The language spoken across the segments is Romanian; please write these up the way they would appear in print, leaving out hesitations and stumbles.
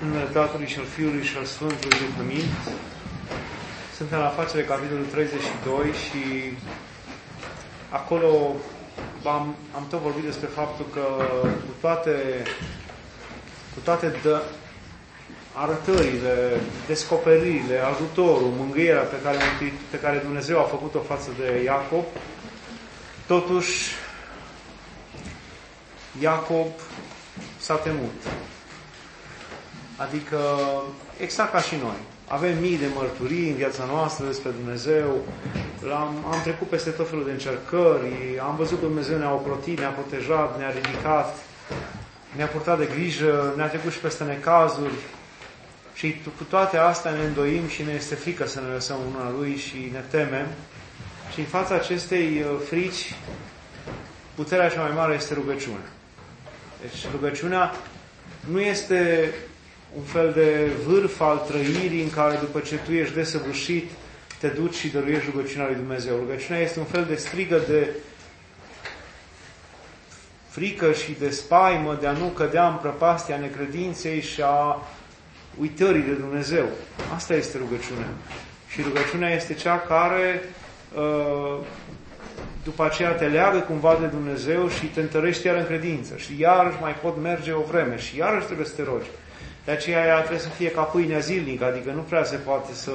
În numele Tatălui și al Fiului și al Sfântului Duh. Suntem la Facere, capitolul 32 și acolo am tot vorbit despre faptul că cu toate arătările, descoperirile, ajutorul, mângâierea pe care Dumnezeu a făcut-o față de Iacob, totuși Iacob s-a temut. Adică, exact ca și noi. Avem mii de mărturii în viața noastră despre Dumnezeu, am trecut peste tot felul de încercări, am văzut că Dumnezeu ne-a ocrotit, ne-a protejat, ne-a ridicat, ne-a purtat de grijă, ne-a trecut și peste necazuri. Și cu toate astea ne îndoim și ne este frică să ne lăsăm în mâna Lui și ne temem. Și în fața acestei frici, puterea cea mai mare este rugăciunea. Deci rugăciunea nu este un fel de vârf al trăirii în care după ce tu ești desăvârșit, te duci și dăruiești rugăciunea lui Dumnezeu. Rugăciunea este un fel de strigă de frică și de spaimă de a nu cădea în prăpastia necredinței și a uitării de Dumnezeu. Asta este rugăciunea. Și rugăciunea este cea care după aceea te leagă cumva de Dumnezeu și te întărește iar în credință. Și iarăși mai pot merge o vreme și iarăși trebuie să te rogi. De aceea ea trebuie să fie ca pâinea zilnică, adică nu prea se poate să...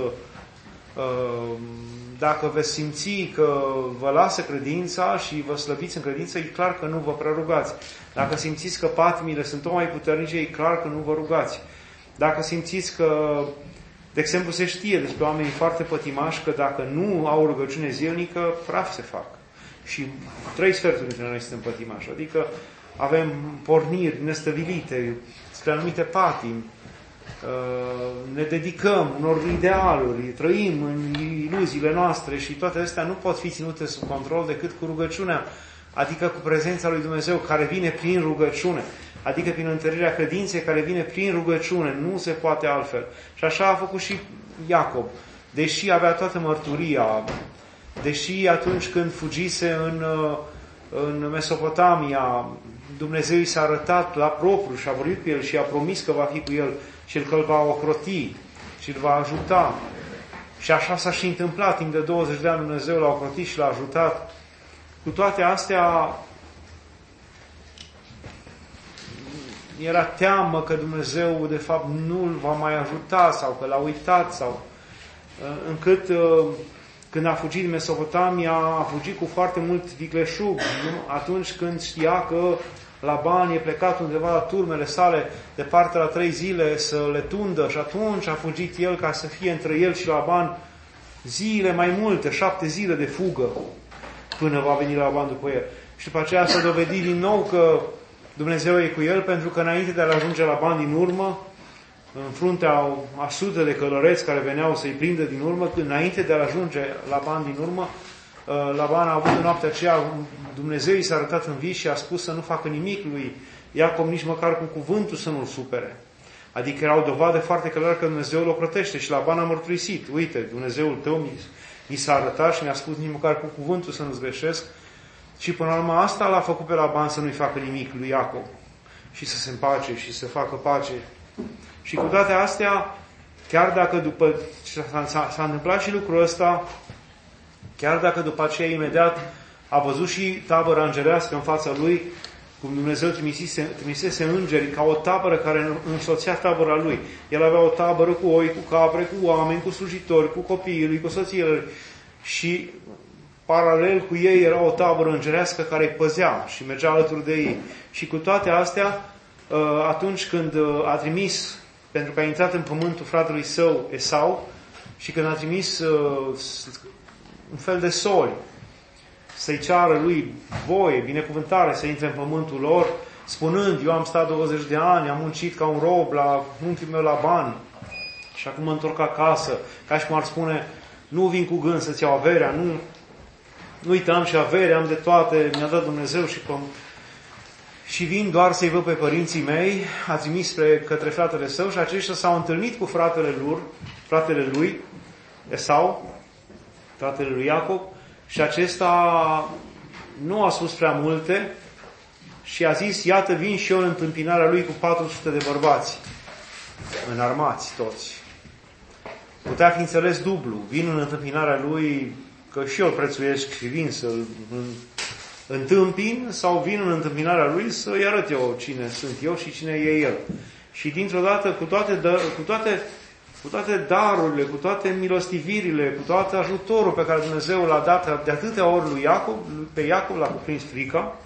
Dacă veți simți că vă lasă credința și vă slăbiți în credință, e clar că nu vă prea rugați. Dacă simțiți că patimile sunt tot mai puternice, e clar că nu vă rugați. Dacă simțiți că, de exemplu, se știe despre oamenii foarte pătimași că dacă nu au rugăciune zilnică, praf se fac. Și 3/4 dintre noi suntem pătimași. Adică avem porniri nestăvilite spre anumite patimi, ne dedicăm unor idealuri, trăim în iluziile noastre și toate astea nu pot fi ținute sub control decât cu rugăciunea, adică cu prezența lui Dumnezeu care vine prin rugăciune, adică prin întărirea credinței care vine prin rugăciune, nu se poate altfel. Și așa a făcut și Iacob, deși avea toată mărturia, deși atunci când fugise în Mesopotamia, Dumnezeu i s-a arătat la propriu și a vorbit cu el și a promis că va fi cu el și că îl va ocroti și îl va ajuta. Și așa s-a și întâmplat. Timp de 20 de ani Dumnezeu l-a ocrotit și l-a ajutat. Cu toate astea era teamă că Dumnezeu de fapt nu îl va mai ajuta sau că l-a uitat sau încât când a fugit din Mesopotamia, a fugit cu foarte mult vicleșug, atunci când știa că Laban e plecat undeva la turmele sale departe la 3 zile să le tundă și atunci a fugit el ca să fie între el și Laban zile mai multe, 7 zile de fugă până va veni Laban după el. Și după aceea s-a dovedit din nou că Dumnezeu e cu el, pentru că înainte de a ajunge Laban din urmă, în fruntea a sute de călăreți care veneau să-i prindă din urmă, înainte de a ajunge Laban din urmă, Laban a avut în noaptea aceea, Dumnezeu i s-a arătat în vis și a spus să nu facă nimic lui Iacob, nici măcar cu cuvântul să nu-l supere. Adică era o dovadă foarte clară că Dumnezeu îl ocrotește și Laban a mărturisit. Uite, Dumnezeul tău mi s-a arătat și mi-a spus nici măcar cu cuvântul să nu-ți greșesc. Și până la urmă asta l-a făcut pe Laban să nu-i facă nimic lui Iacob și să se împace și să facă pace. Și cu toate astea, chiar dacă după s-a întâmplat și lucrul ăsta, chiar dacă după aceea imediat a văzut și tabăra îngerească în fața lui, cum Dumnezeu trimisese îngeri ca o tabără care însoțea tabăra lui. El avea o tabără cu oi, cu capre, cu oameni, cu slujitori, cu copiii lui, cu soțiile lui. Și paralel cu ei era o tabără îngerească care îi păzea și mergea alături de ei. Și cu toate astea, atunci când a trimis, pentru că a intrat în pământul fratelui său Esau, și când a trimis un fel de soli să-i ceară lui voie, binecuvântare să intre în pământul lor, spunând, eu am stat 20 de ani, am muncit ca un rob la unchiul meu Laban și acum mă întorc acasă, ca și cum ar spune, nu vin cu gând să-ți iau averea, nu uitam și averea, am de toate, mi-a dat Dumnezeu și vin doar să-i văd pe părinții mei, a trimis către fratele său și aceștia s-au întâlnit cu fratele lui, Esau, fratele lui Iacob, și acesta nu a spus prea multe și a zis, iată vin și eu în întâmpinarea lui cu 400 de bărbați. înarmați toți. Putea fi înțeles dublu. Vin în întâmpinarea lui, că și eu îl prețuiesc și vin să-l întâmpin, sau vin în întâmpinarea lui să-i arăt eu cine sunt eu și cine e el. Și dintr-o dată, cu toate darurile, cu toate milostivirile, cu toate ajutorul pe care Dumnezeu l-a dat de atâtea ori lui Iacov, pe Iacov l-a cuprins frica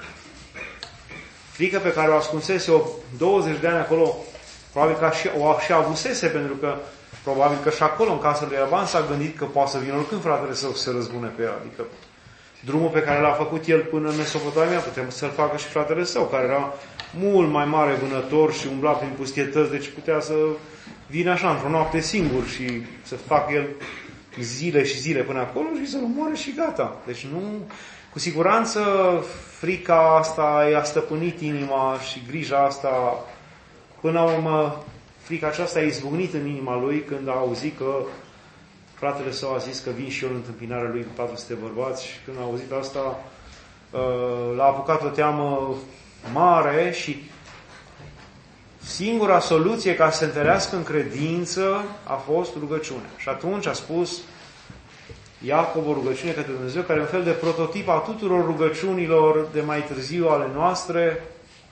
pe care o ascunsese 20 de ani acolo, probabil că o și avusese, pentru că probabil că și acolo, în casa lui Laban, s-a gândit că poate să vină oricând fratele său să se răzbune pe ea. Adică drumul pe care l-a făcut el până în Mesopotamia, putem să-l facă și fratele său, care era mult mai mare vânător și umbla prin pustietăți, deci putea să vină așa, într-o noapte singur și să facă el zile și zile până acolo și să-l omoare și gata. Deci nu, cu siguranță frica asta i-a stăpânit inima și grija asta, până la urmă, frica aceasta a izbucnit în inima lui când a auzit că fratele său a zis că vin și eu în întâmpinarea lui cu 400 bărbați și când a auzit asta l-a apucat o teamă mare și singura soluție ca să se întărească în credință a fost rugăciunea. Și atunci a spus Iacov o rugăciune către Dumnezeu, care e un fel de prototip a tuturor rugăciunilor de mai târziu ale noastre.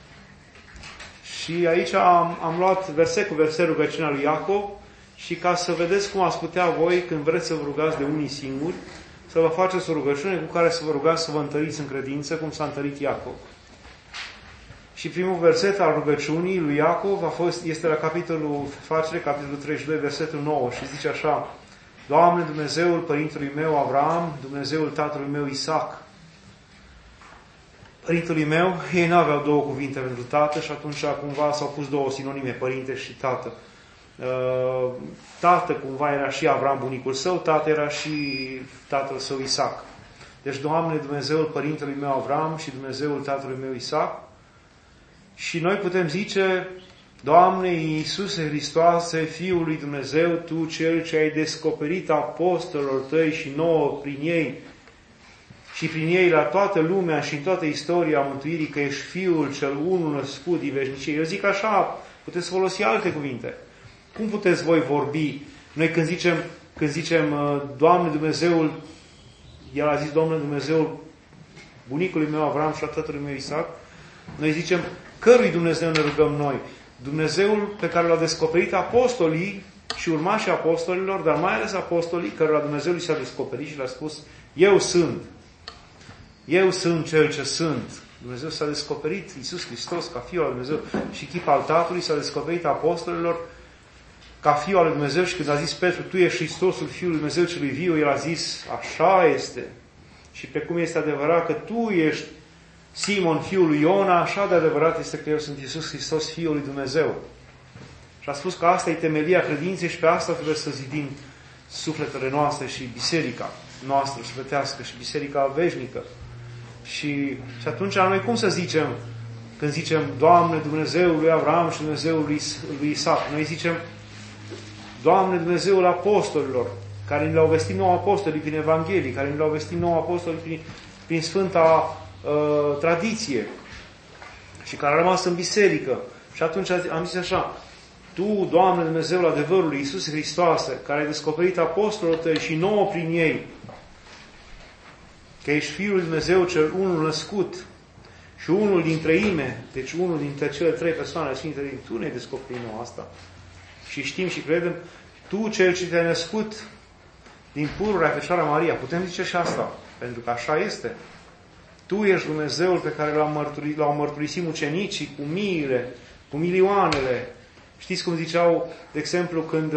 Și aici am luat verset cu verset rugăciunea lui Iacov și ca să vedeți cum ați putea voi, când vreți să vă rugați de unii singuri, să vă faceți o rugăciune cu care să vă rugați să vă întăriți în credință, cum s-a întărit Iacov. Și primul verset al rugăciunii lui Iacov este la capitolul Facere, capitolul 32, versetul 9 și zice așa: Doamne, Dumnezeul părintelui meu Avram, Dumnezeul tatălui meu Isaac. Părintelui meu, ei n-aveau două cuvinte pentru tată și atunci cumva s-au pus două sinonime, părinte și tată. Tată cumva era și Avram, bunicul său, tată era și tatăl său Isaac. Deci, Doamne, Dumnezeul părintelui meu Avram și Dumnezeul tatălui meu Isaac. Și noi putem zice: Doamne Iisuse Hristoase, Fiul lui Dumnezeu, Tu, Cel ce ai descoperit apostolilor Tăi și nouă prin ei, și prin ei la toată lumea și în toată istoria mântuirii, că ești Fiul cel unul născut din veșnicie. Eu zic așa, puteți folosi alte cuvinte. Cum puteți voi vorbi? Noi când zicem Doamne Dumnezeul, El a zis Doamne Dumnezeul bunicului meu Avram și a tatălui meu Isaac, noi zicem cărui Dumnezeu ne rugăm noi? Dumnezeul pe care l-au descoperit apostolii și urmașii apostolilor, dar mai ales apostolii, cărora Dumnezeu li s-a descoperit și le-a spus: Eu sunt Cel ce sunt. Dumnezeu s-a descoperit, Iisus Hristos, ca Fiul al Dumnezeu și chip al Tatălui, s-a descoperit apostolilor ca Fiul al Dumnezeu și când a zis Petru: Tu ești Hristosul Fiul lui Dumnezeu celui viu, el a zis: Așa este. Și pe cum este adevărat că tu ești Simon, fiul lui Iona, așa de adevărat este că eu sunt Iisus Hristos, Fiul lui Dumnezeu. Și a spus că asta e temelia credinței și pe asta trebuie să zidim sufletele noastre și biserica noastră sufletească și biserica veșnică. Și atunci noi cum să zicem când zicem Doamne Dumnezeul lui Avram și Dumnezeul lui Isaac? Noi zicem Doamne Dumnezeul apostolilor, care ne le-au vestit nouă apostolii prin Evanghelii, care ne le-au vestit nouă apostolii prin Sfânta tradiție și care a rămas în biserică. Și atunci am zis așa: Tu, Doamne Dumnezeul adevărului, Iisus Hristoase, care ai descoperit apostolul Tăi și nouă prin ei, că ești Fiul lui Dumnezeu cel unul născut și unul din treime, deci unul dintre cele trei persoane sfinte din Tu ne-ai descoperit nouă asta. Și știm și credem, Tu, Cel ce te-ai născut din pururea Fecioara Maria. Putem zice și asta, pentru că așa este. Tu ești Dumnezeul pe care l-au mărturisit mucenicii cu miile, cu milioanele. Știți cum ziceau, de exemplu, când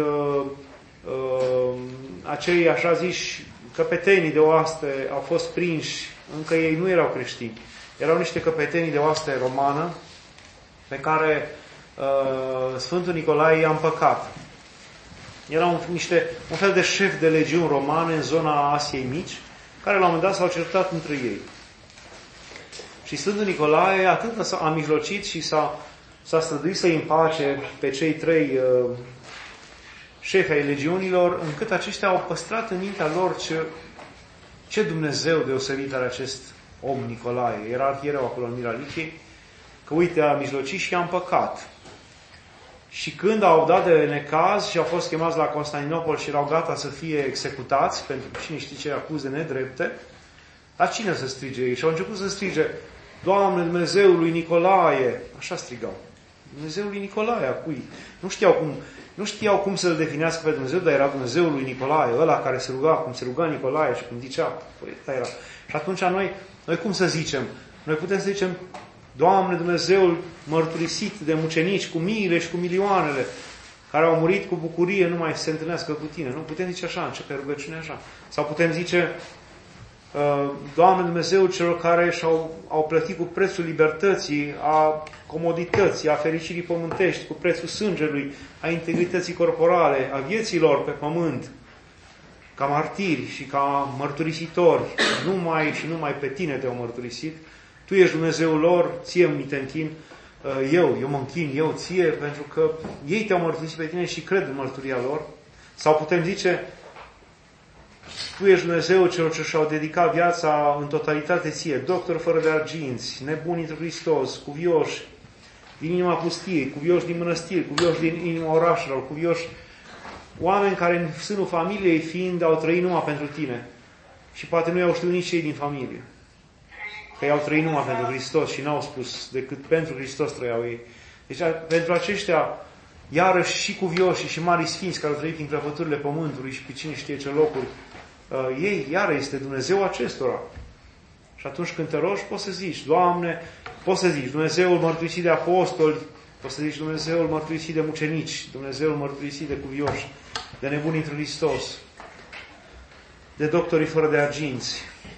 acei așa ziși căpetenii de oaste au fost prinși, încă ei nu erau creștini. Erau niște căpetenii de oaste romană pe care Sfântul Nicolae i-a împăcat. Erau un fel de șef de legiuni romane în zona Asiei Mici, care la un moment dat s-au certat între ei. Și Sfântul Nicolae atât a mijlocit și s-a străduit să-i împace pe cei trei șefi ai legiunilor, încât aceștia au păstrat în mintea lor ce Dumnezeu deosebit are acest om Nicolae. Era arhiereu acolo în Mira Lichiei, că uite, a mijlocit și a împăcat. Și când au dat de necaz și au fost chemați la Constantinopol și erau gata să fie executați, pentru că cine știe ce acuze nedrepte, la cine să strige ei? Și au început să strige, Doamne, Dumnezeul lui Nicolae! Așa strigau. Dumnezeul lui Nicolae, a cui? Nu știau cum să-L definească pe Dumnezeu, dar era Dumnezeul lui Nicolae, ăla care se ruga, cum se ruga Nicolae și cum zicea. Păi, era. Și atunci noi cum să zicem? Noi putem să zicem, Doamne, Dumnezeul mărturisit de mucenici cu miile și cu milioanele, care au murit cu bucurie, nu mai se întâlnească cu Tine. Nu putem zice așa, începe rugăciunea așa. Sau putem zice, Doamne Dumnezeu celor care au plătit cu prețul libertății, a comodității, a fericirii pământești, cu prețul sângelui, a integrității corporale, a vieților pe pământ, ca martiri și ca mărturisitori, numai pe Tine te-au mărturisit. Tu ești Dumnezeul lor, ție mi te închin, eu mă închin, eu ție, pentru că ei te-au mărturisit pe Tine și cred în mărturia lor. Sau putem zice, Tu ești Dumnezeu celor ce și-au dedicat viața în totalitate ție, doctori fără de arginți, nebuni într Hristos, cuvioși din inima pustiei, cuvioși din mănăstiri, cuvioși din inima orașelor, cuvioși oameni care în sânul familiei fiind au trăit numai pentru Tine. Și poate nu i-au știut nici cei din familie. Că i-au trăit numai pentru Hristos și n-au spus decât pentru Hristos trăiau ei. Deci pentru aceștia, iarăși și cuvioși și mari sfinți care au trăit prin crăpăturile pământului și pe cine știe ce locuri, ei, iară, este Dumnezeu acestora. Și atunci când te rogi, poți să zici, Doamne, poți să zici, Dumnezeul mărturisit de apostoli, poți să zici, Dumnezeul mărturisit de mucenici, Dumnezeul mărturisit de cuvioși, de nebuni într Hristos, de doctorii fără de arginți.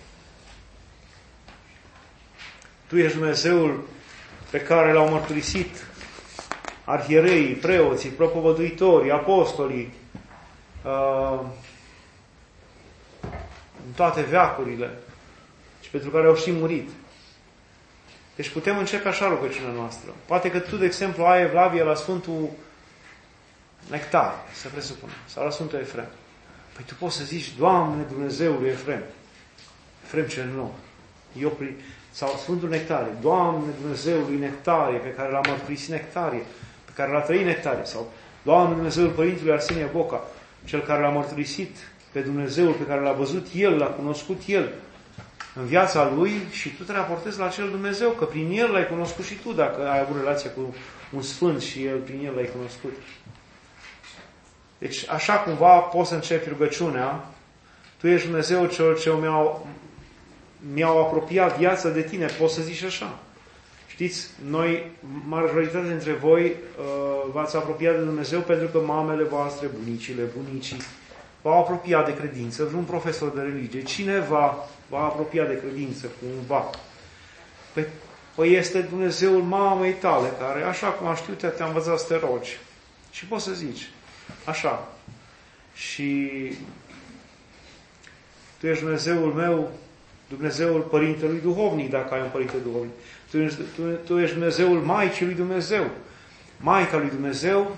Tu ești Dumnezeul pe care l-au mărturisit arhiereii, preoții, propovăduitorii, apostolii, în toate veacurile și pentru care au și murit. Deci putem începe așa rugăciunea noastră. Poate că tu, de exemplu, ai evlavie la Sfântul Nectar, să presupunem, sau la Sfântul Efrem. Păi tu poți să zici, Doamne, Dumnezeul lui Efrem. Efrem cel nou. Sau Sfântul Nectarie. Doamne, Dumnezeul lui Nectarie, pe care l-a mărturisit Nectarie, pe care l-a trăit Nectarie. Sau Doamne, Dumnezeul Părintelui Arsenie Boca, cel care l-a mărturisit pe Dumnezeul pe care l-a văzut el, l-a cunoscut el în viața lui și tu te raportezi la acel Dumnezeu, că prin el l-ai cunoscut și tu, dacă ai avut relație cu un sfânt și el prin el l-ai cunoscut. Deci, așa cumva poți să începi rugăciunea. Tu ești Dumnezeu celor ce mi-au apropiat viața de Tine. Poți să zici așa. Știți, noi, majoritatea dintre voi, v-ați apropiat de Dumnezeu pentru că mamele voastre, bunicile, bunicii, v-au apropiat de credință, vreun profesor de religie, cineva v-a apropiat de credință cumva. Păi este Dumnezeul mamei tale, care, așa cum am știut, te-a învățat să te rogi. Și poți să zici, așa. Și tu ești Dumnezeul meu, Dumnezeul Părintelui Duhovnic, dacă ai un Părinte Duhovnic. Tu ești Dumnezeul Maicii lui Dumnezeu. Maica lui Dumnezeu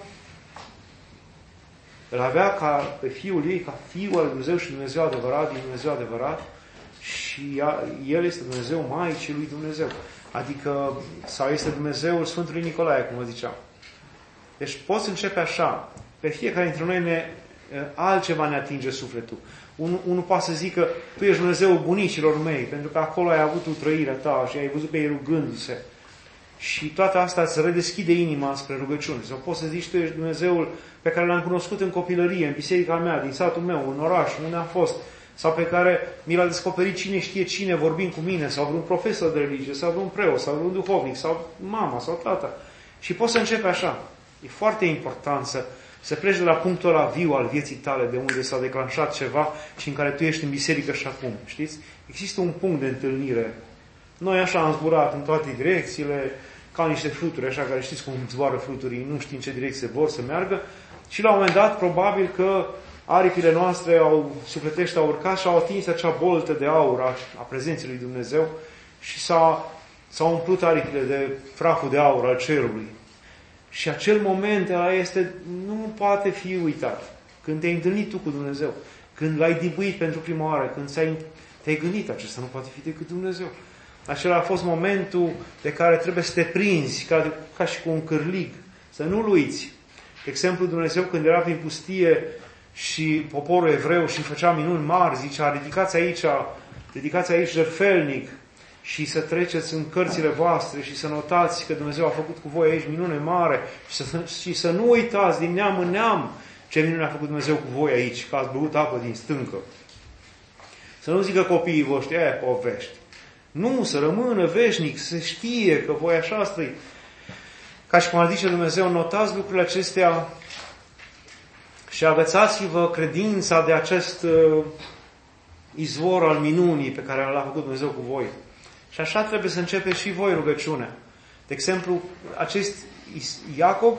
îl avea pe Fiul ei, ca Fiul al lui Dumnezeu și Dumnezeu adevărat, din Dumnezeu adevărat, și El este Dumnezeu Maicii lui Dumnezeu. Adică, sau este Dumnezeul Sfântului Nicolae, cum vă ziceam. Deci poți începe așa. Pe fiecare dintre noi altceva ne atinge sufletul. Unul poate să zică, tu ești Dumnezeul bunicilor mei, pentru că acolo ai avut trăirea ta și ai văzut pe ei rugându-se. Și toate astea îți redeschide inima spre rugăciune. Sau poți să zici, tu ești Dumnezeul pe care l-am cunoscut în copilărie, în biserica mea, din satul meu, în oraș, unde am fost, sau pe care mi l-a descoperit cine știe cine vorbind cu mine, sau vreun profesor de religie, sau vreun preot, sau vreun duhovnic, sau mama, sau tata. Și poți să începi așa. E foarte important să pleci de la punctul ăla viu al vieții tale, de unde s-a declanșat ceva și în care tu ești în biserică și acum. Știți? Există un punct de întâlnire. Noi așa am zburat în toate direcțiile, ca niște fluturi, așa, care știți cum zboară fluturii, nu știu în ce direcție vor să meargă. Și la un moment dat, probabil că aripile noastre sufletești au urcat și au atins acea boltă de aur a prezenței lui Dumnezeu și s-au umplut aripile de praful de aur al cerului. Și acel moment ăla nu poate fi uitat. Când te-ai întâlnit tu cu Dumnezeu, când l-ai dibuit pentru prima oară, când te-ai gândit, acesta nu poate fi decât Dumnezeu. Acela a fost momentul de care trebuie să te prinzi, ca și cu un cârlig, să nu-l uiți. De exemplu, Dumnezeu când era prin pustie și poporul evreu și făcea minuni mari, zicea, ridicați aici jertfelnic și să treceți în cărțile voastre și să notați că Dumnezeu a făcut cu voi aici minune mare și să nu uitați din neam în neam ce minune a făcut Dumnezeu cu voi aici, că ați băut apă din stâncă. Să nu zică copiii voștri, aia povești. Nu, să rămână veșnic, să știe că voi așa străi. Ca și cum ar zice Dumnezeu, notați lucrurile acestea și agățați-vă credința de acest izvor al minunii pe care l-a făcut Dumnezeu cu voi. Și așa trebuie să începeți și voi rugăciunea. De exemplu, acest Iacob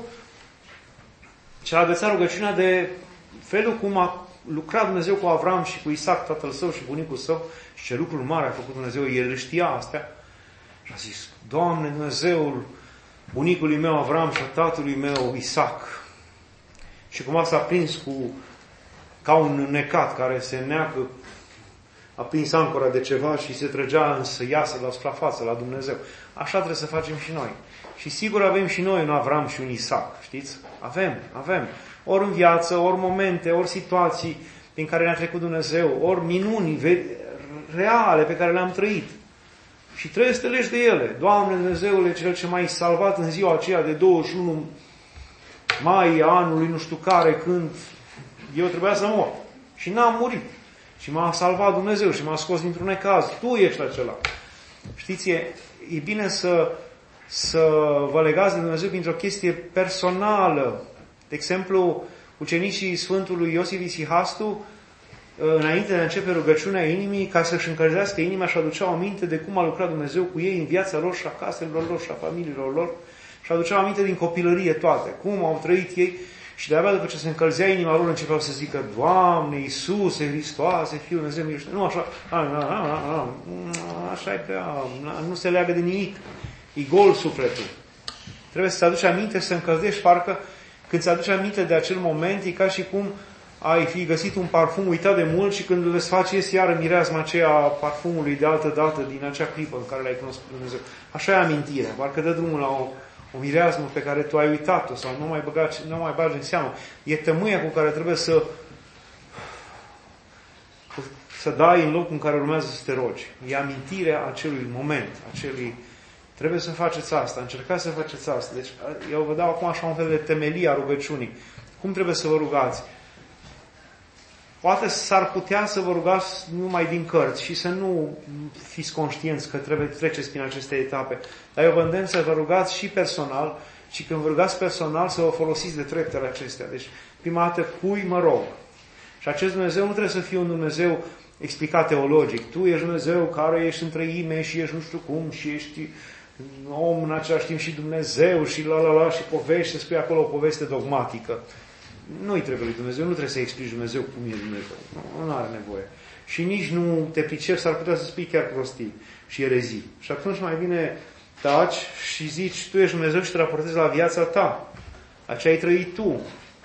și-a agățat rugăciunea de felul cum a lucrat Dumnezeu cu Avram și cu Isaac, tatăl său și bunicul său, și ce lucruri mari a făcut Dumnezeu, el știa astea. Și a zis, Doamne, Dumnezeul bunicului meu Avram și a tatălui meu Isaac. Și cumva s-a prins ca un necat care se neacă, a prins ancora de ceva și se trăgea să iasă la suprafață, la Dumnezeu. Așa trebuie să facem și noi. Și sigur avem și noi un Avram și un Isaac, știți? Avem. Ori în viață, ori momente, ori situații prin care ne-a trecut Dumnezeu, ori minuni reale pe care le-am trăit. Și trebuie să te legi de ele. Doamne Dumnezeule, Cel ce m-ai salvat în ziua aceea de 21 mai anului nu știu care, când eu trebuia să mor. Și n-am murit. Și m-a salvat Dumnezeu și m-a scos dintr-un necaz. Tu ești acela. Știți, e bine să vă legați de Dumnezeu printr-o chestie personală. De exemplu, ucenicii Sfântului Iosif Isihastu, înainte de a începe rugăciunea inimii, ca să-și încălzească inima, și aduceau aminte de cum a lucrat Dumnezeu cu ei în viața lor și a caselor lor și a familiilor lor, și aduceau aminte din copilărie toate, cum au trăit ei, și de-abia după ce se încălzea inima lor, începeau să zică, Doamne, Iisuse, Hristoase, Fiul Dumnezeu, miluiește. Nu așa, așa e prea, nu se leagă de nimic. E gol sufletul. Trebuie să-ți aduci aminte, să încălzești, parcă când ți aduci aminte de acel moment, e ca și cum ai fi găsit un parfum uitat de mult și când îl desfaci, ies iară mireasma aceea parfumului de altă dată din acea clipă în care l-ai cunoscut Dumnezeu. Așa e amintirea, parcă dă drumul la o mireasmă pe care tu ai uitat-o sau nu mai bagi în seamă. E tămâia cu care trebuie să dai în locul în care urmează să te rogi. E amintirea acelui moment, Trebuie să faceți asta, încercați să faceți asta. Deci eu vă dau acum așa un fel de temelie a rugăciunii. Cum trebuie să vă rugați? Poate s-ar putea să vă rugați numai din cărți și să nu fiți conștienți că trebuie treceți prin aceste etape. Dar eu vă îndemn să vă rugați și personal și când vă rugați personal să vă folosiți de treptele acestea. Deci, prima dată, cui mă rog? Și acest Dumnezeu nu trebuie să fie un Dumnezeu explicat teologic. Tu ești Dumnezeu care ești în treime și ești nu știu cum și ești om în același timp și Dumnezeu și și povești, să spui acolo o poveste dogmatică. Nu-i trebuie lui Dumnezeu, nu trebuie să explici Dumnezeu cum e Dumnezeu. Nu are nevoie. Și nici nu te pricepi, s-ar putea să spui chiar prostii și erezii. Și atunci mai bine taci și zici, tu ești Dumnezeu și te raportezi la viața ta. Aceea ai trăit tu.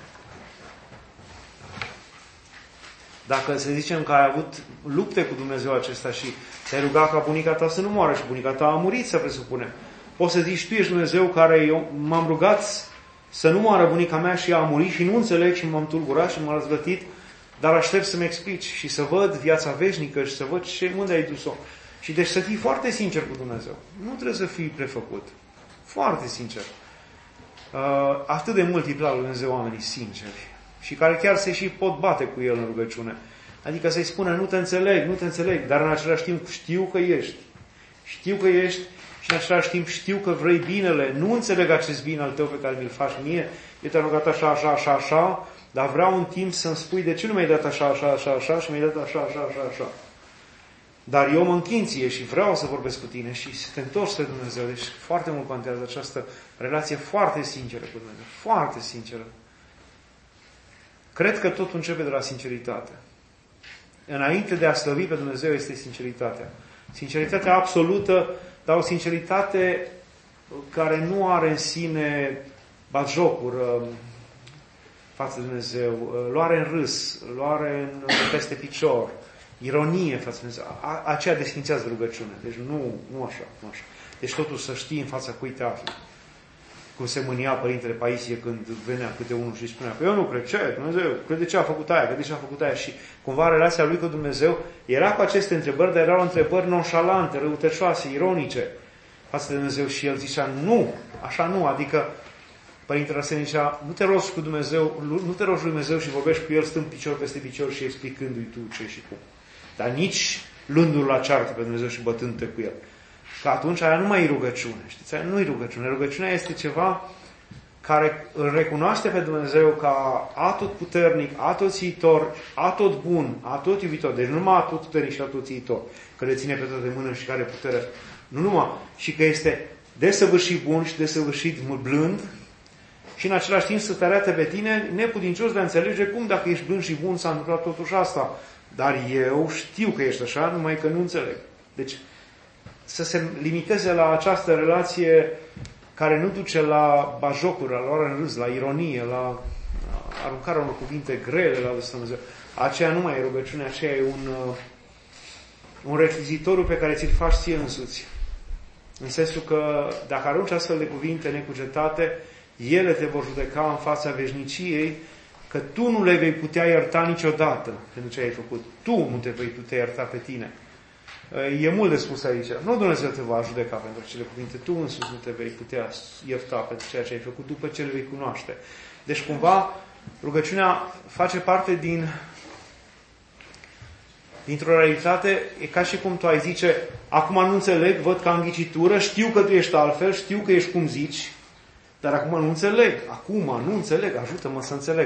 Dacă să zicem că ai avut lupte cu Dumnezeu acesta și te-ai rugat ca bunica ta să nu moară și bunica ta a murit, să presupunem. Poți să zici, tu ești Dumnezeu care eu m-am rugat să nu moară bunica mea și a murit și nu înțeleg și m-am tulburat și m-am răzvătit, dar aștept să-mi explici și să văd viața veșnică și să văd unde ai dus-o. Și deci să fii foarte sincer cu Dumnezeu. Nu trebuie să fii prefăcut. Foarte sincer. Atât de mult îi plac lui Dumnezeu oamenii sinceri și care chiar se și pot bate cu El în rugăciune. Adică să-i spună, nu te înțeleg, dar în același timp știu că ești. Știu că ești și în același timp știu că vrei binele. Nu înțeleg acest bine al tău pe care mi-l faci mie. Eu te-am rugat așa, dar vreau un timp să-mi spui de ce nu mi-ai dat așa și mi-ai dat așa. Dar eu mă închin ție și vreau să vorbesc cu tine și să te întorci spre Dumnezeu. Deci foarte mult contează această relație foarte sinceră cu Dumnezeu. Foarte sinceră. Cred că totul începe de la sinceritate. Înainte de a slăvi pe Dumnezeu este sinceritatea. Sinceritatea absolută, dar o sinceritate care nu are în sine batjocuri față de Dumnezeu, luare în râs, luare peste picior, ironie față de Dumnezeu. Aceea desfințează rugăciunea. Deci nu așa. Deci totul să știi în fața cui te afli. cum se mânia Părintele Paisie când venea câte unul și spunea, eu nu cred, ce? Dumnezeu, crede ce a făcut aia, crede ce a făcut aia. Și cumva relația lui cu Dumnezeu era cu aceste întrebări, dar erau întrebări nonșalante, răutăcioase, ironice față de Dumnezeu. Și el zicea, nu, așa nu, adică Părintele Arsenie zicea, nu te rogi cu Dumnezeu, nu te rogi lui Dumnezeu și vorbești cu el stând picior peste picior și explicându-i tu ce și cum. Dar nici luându-l la ceartă pe Dumnezeu și bătându-te cu el. Că atunci aia nu mai e rugăciune. Știți? Aia nu e rugăciune. Rugăciunea este ceva care îl recunoaște pe Dumnezeu ca atotputernic, atotțiitor, atot bun, atot iubitor. Deci nu numai atotputernic și atotțiitor, că le ține pe toate de mână și care putere. Nu numai. Și că este desăvârșit bun și desăvârșit blând și în același timp să te arate pe tine neputincios de a înțelege cum dacă ești blând și bun s-a întâmplat totuși asta. Dar eu știu că ești așa, numai că nu înțeleg. Deci să se limiteze la această relație care nu duce la bajocuri, la luarea în râs, la ironie, la aruncarea unor cuvinte grele la Dumnezeu. Aceea nu mai e rugăciunea, aceea e un rechizitoriu pe care ți-l faci ție însuți. În sensul că dacă arunci astfel de cuvinte necugetate, ele te vor judeca în fața veșniciei, că tu nu le vei putea ierta niciodată pentru ce ai făcut. Tu nu te vei putea ierta pe tine. E mult de spus aici. Nu Dumnezeu te va judeca pentru acele cuvinte. Tu însuți nu te vei putea ierta pentru ceea ce ai făcut după ce le vei cunoaște. Deci cumva rugăciunea face parte dintr-o realitate. E ca și cum tu ai zice, acum nu înțeleg, văd ca în ghicitură, știu că tu ești altfel, știu că ești cum zici, dar acum nu înțeleg. Acum nu înțeleg, ajută-mă să înțeleg.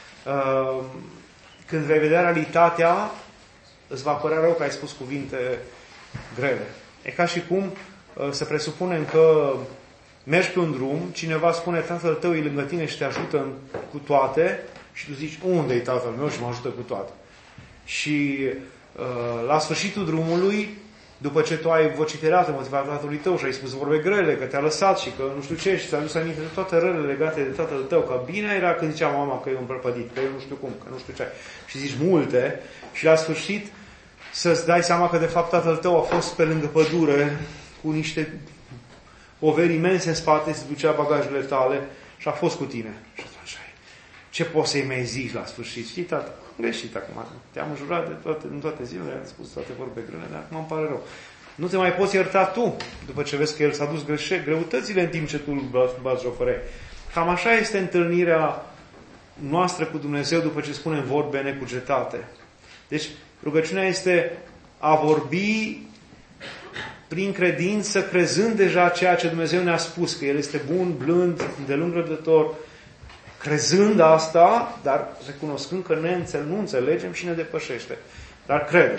Când vei vedea realitatea, îți va părea rău că ai spus cuvinte grele. E ca și cum să presupunem că mergi pe un drum, cineva spune, tatăl tău e lângă tine și te ajută cu toate și tu zici, unde e tatăl meu și mă ajută cu toate? Și la sfârșitul drumului, după ce tu ai vocifierat motivația tatălui tău și ai spus vorbe grele, că te-a lăsat și că nu știu ce, și ți-a adus aminte de toate rările legate de tatăl tău, că bine era când zicea mama că e un prăpădit, că eu nu știu cum, că nu știu ce, și zici multe, și la sfârșit să-ți dai seama că de fapt tatăl tău a fost pe lângă pădure cu niște poveri imense în spate, se ducea bagajele tale și a fost cu tine. Și atunci, ce poți să-i mai zici la sfârșit? Știi, tată, am greșit acum. Te-am înjurat în toate zilele, am spus toate vorbe grele, dar acum îmi pare rău. Nu te mai poți ierta tu, după ce vezi că el s-a dus greutățile în timp ce tu îl batjocăreai. Cam așa este întâlnirea noastră cu Dumnezeu după ce spunem vorbe necugetate. Deci, rugăciunea este a vorbi prin credință, crezând deja ceea ce Dumnezeu ne-a spus, că El este bun, blând, îndelung răbdător, crezând asta, dar recunoscând că nu înțelegem și ne depășește. Dar credem.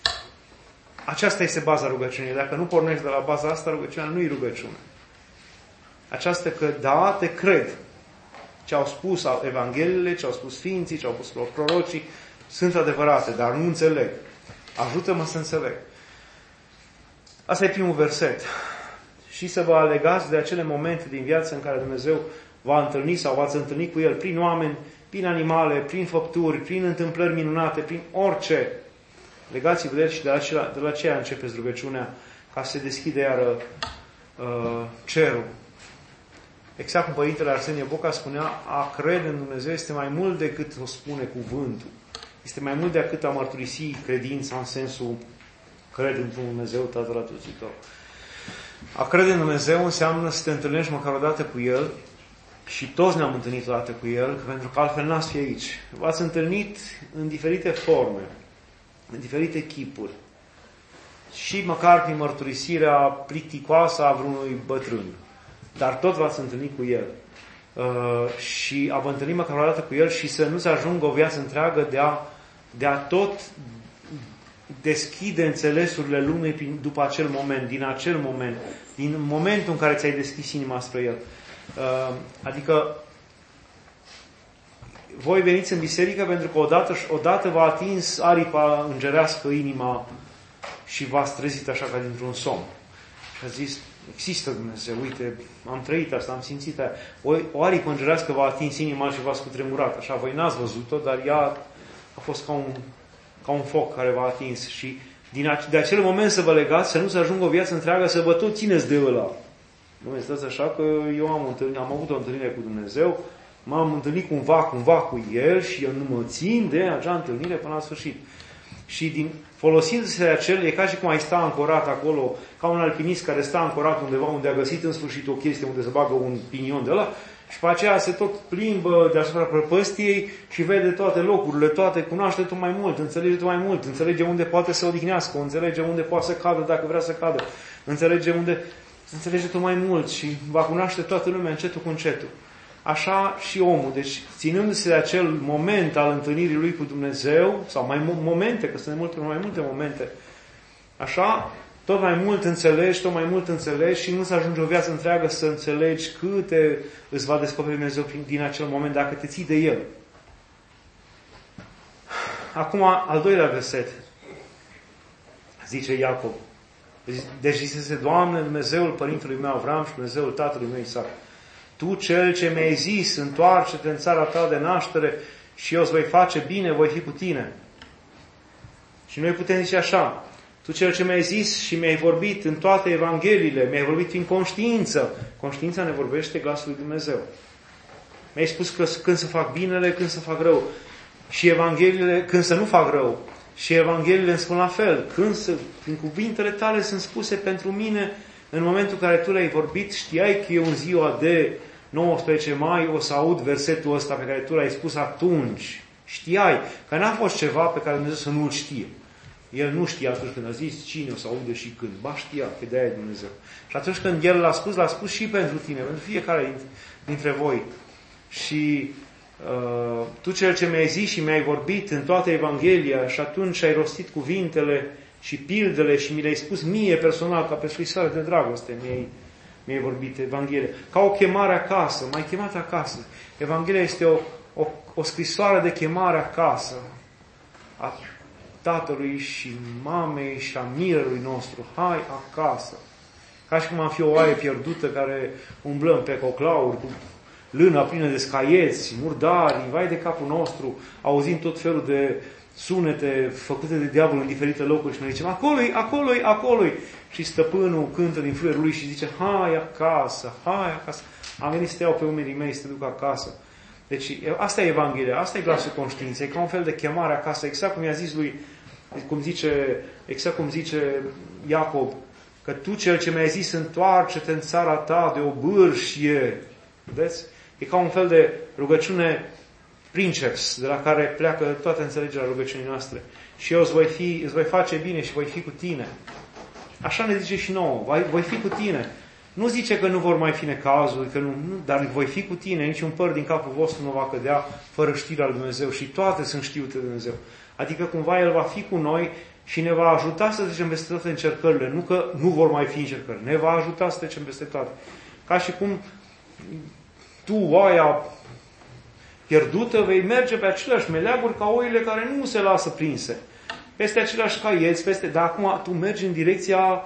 Aceasta este baza rugăciunii. Dacă nu pornești de la baza asta, rugăciunea nu e rugăciune. Aceasta că, da, te cred. Ce au spus Evangheliile, ce au spus Sfinții, ce au spus prorocii, sunt adevărate, dar nu înțeleg. Ajută-mă să înțeleg. Asta e primul verset. Și să vă alegați de acele momente din viață în care Dumnezeu v-a întâlnit sau v-ați întâlnit cu El prin oameni, prin animale, prin făpturi, prin întâmplări minunate, prin orice. Legați-vă de El și de la aceea începeți rugăciunea ca să se deschide iară cerul. Exact cum Părintele Arsenie Boca spunea, a crede în Dumnezeu este mai mult decât o spune cuvântul. Este mai mult decât a mărturisi credința în sensul cred într-un Dumnezeu Tatăl Atotțitor. A crede în Dumnezeu înseamnă să te întâlnești măcar o dată cu El și toți ne-am întâlnit o dată cu El, pentru că altfel n-ați fi aici. V-ați întâlnit în diferite forme, în diferite chipuri și măcar prin mărturisirea plicticoasă a vreunui bătrân. Dar tot v-ați întâlnit cu El. Și a vă întâlni măcar o dată cu El și să nu-ți ajungă o viață întreagă de a tot deschide înțelesurile lumii după acel moment, din acel moment, din momentul în care ți-ai deschis inima spre El. Adică voi veniți în biserică pentru că odată v-a atins aripa îngerească inima și v-ați trezit așa ca dintr-un somn. Și a zis, există Dumnezeu, uite, am trăit asta, am simțit aia. O aripă îngerească v-a atins inima și v-ați cutremurat. Așa, voi n-ați văzut-o, dar ea a fost ca un foc care v-a atins. Și de acel moment să vă legați, să nu se ajungă o viață întreagă, să vă tot țineți de ăla. Dom'le, stați așa că eu am avut o întâlnire cu Dumnezeu, m-am întâlnit cumva cu El și eu nu mă țin de acea întâlnire până la sfârșit. Și folosindu-se de acel, e ca și cum ai sta ancorat acolo, ca un alpinist care stă ancorat undeva unde a găsit în sfârșit o chestie unde se bagă un pinion de ăla și pe aceea se tot plimbă deasupra prăpăstiei și vede toate locurile, toate, cunoaște tot mai mult, înțelege tot mai mult, înțelege unde poate să odihnească, înțelege unde poate să cadă dacă vrea să cadă, înțelege tot mai mult și va cunoaște toată lumea încetul cu încetul. Așa și omul. Deci, ținându-se de acel moment al întâlnirii lui cu Dumnezeu, sau momente, că sunt mai multe momente, așa, tot mai mult înțelegi și nu se ajunge o viață întreagă să înțelegi câte îți va descoperi Dumnezeu din acel moment, dacă te ții de El. Acum, al doilea verset. Zice Iacob. Deci zisese, Doamne, Dumnezeul părintelui meu Avram și Dumnezeul tatălui meu Isaac, Tu, Cel ce mi-ai zis, întoarce-te în țara ta de naștere și eu îți voi face bine, voi fi cu tine. Și noi putem zice așa, Tu, Cel ce mi-ai zis și mi-ai vorbit în toate Evangheliile, mi-ai vorbit prin conștiință. Conștiința ne vorbește glasul lui Dumnezeu. Mi-ai spus că când să fac binele, când să fac rău. Și Evangheliile, când să nu fac rău. Și Evangheliile îmi spun la fel. Prin cuvintele tale sunt spuse pentru mine, în momentul în care tu le-ai vorbit, știai că eu în ziua de 19 mai o să aud versetul ăsta pe care tu l-ai spus atunci. Știai că n-a fost ceva pe care Dumnezeu să nu-l știe. El nu știa atunci când a zis cine o să aude și când. Ba știa, că de-aia e Dumnezeu. Și atunci când El l-a spus și pentru tine, pentru fiecare dintre voi. Și Tu, Cel ce mi-ai zis și mi-ai vorbit în toată Evanghelia, și atunci ai rostit cuvintele și pildele și mi le-ai spus mie personal, ca pe scrisoare de dragoste, mi-ai vorbit Evanghelia. Ca o chemare acasă, m-ai chemat acasă. Evanghelia este o scrisoare de chemare acasă a tatălui și mamei și a mirelui nostru. Hai acasă. Ca și cum am fi o oaie pierdută care umblăm pe coclauri cu lâna plină de scaieți, murdari, vai de capul nostru, auzind tot felul de sunete făcute de diavol în diferite locuri și noi zicem, acolo-i. Și stăpânul cântă din fluierul lui și zice, hai acasă. Am venit să te iau pe umerii mei, să te duc acasă. Deci, asta e Evanghelia, asta e glasul conștiinței, e ca un fel de chemare acasă, exact cum i-a zis lui, exact cum zice Iacob, că Tu, Cel ce mi-ai zis, întoarce-te în țara ta de obârșie. Vedeți? E ca un fel de rugăciune princeps, de la care pleacă toată înțelegerea rugăciunii noastre. Și eu îți voi face bine și voi fi cu tine. Așa ne zice și nouă, voi fi cu tine. Nu zice că nu vor mai fi necazuri, dar voi fi cu tine, niciun păr din capul vostru nu va cădea fără știrea lui Dumnezeu și toate sunt știute de Dumnezeu. Adică cumva El va fi cu noi și ne va ajuta să trecem peste toate încercările. Nu că nu vor mai fi încercări, ne va ajuta să trecem peste toate. Ca și cum tu, oaia pierdută, vei merge pe aceleași meleaguri ca oile care nu se lasă prinse. Peste aceleași caieți, dar acum tu mergi în direcția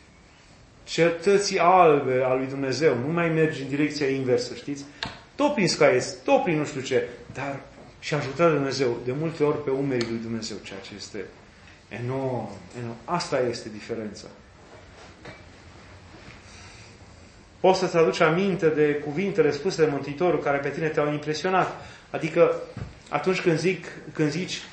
cetății albe a lui Dumnezeu. Nu mai mergi în direcția inversă, știți? Tot prin caieți, tot prin nu știu ce. Dar și ajutat de Dumnezeu, de multe ori pe umerii lui Dumnezeu, ceea ce este enorm. Asta este diferența. Poți să-ți aduci aminte de cuvintele spuse de Mântuitorul care pe tine te-au impresionat. Adică atunci când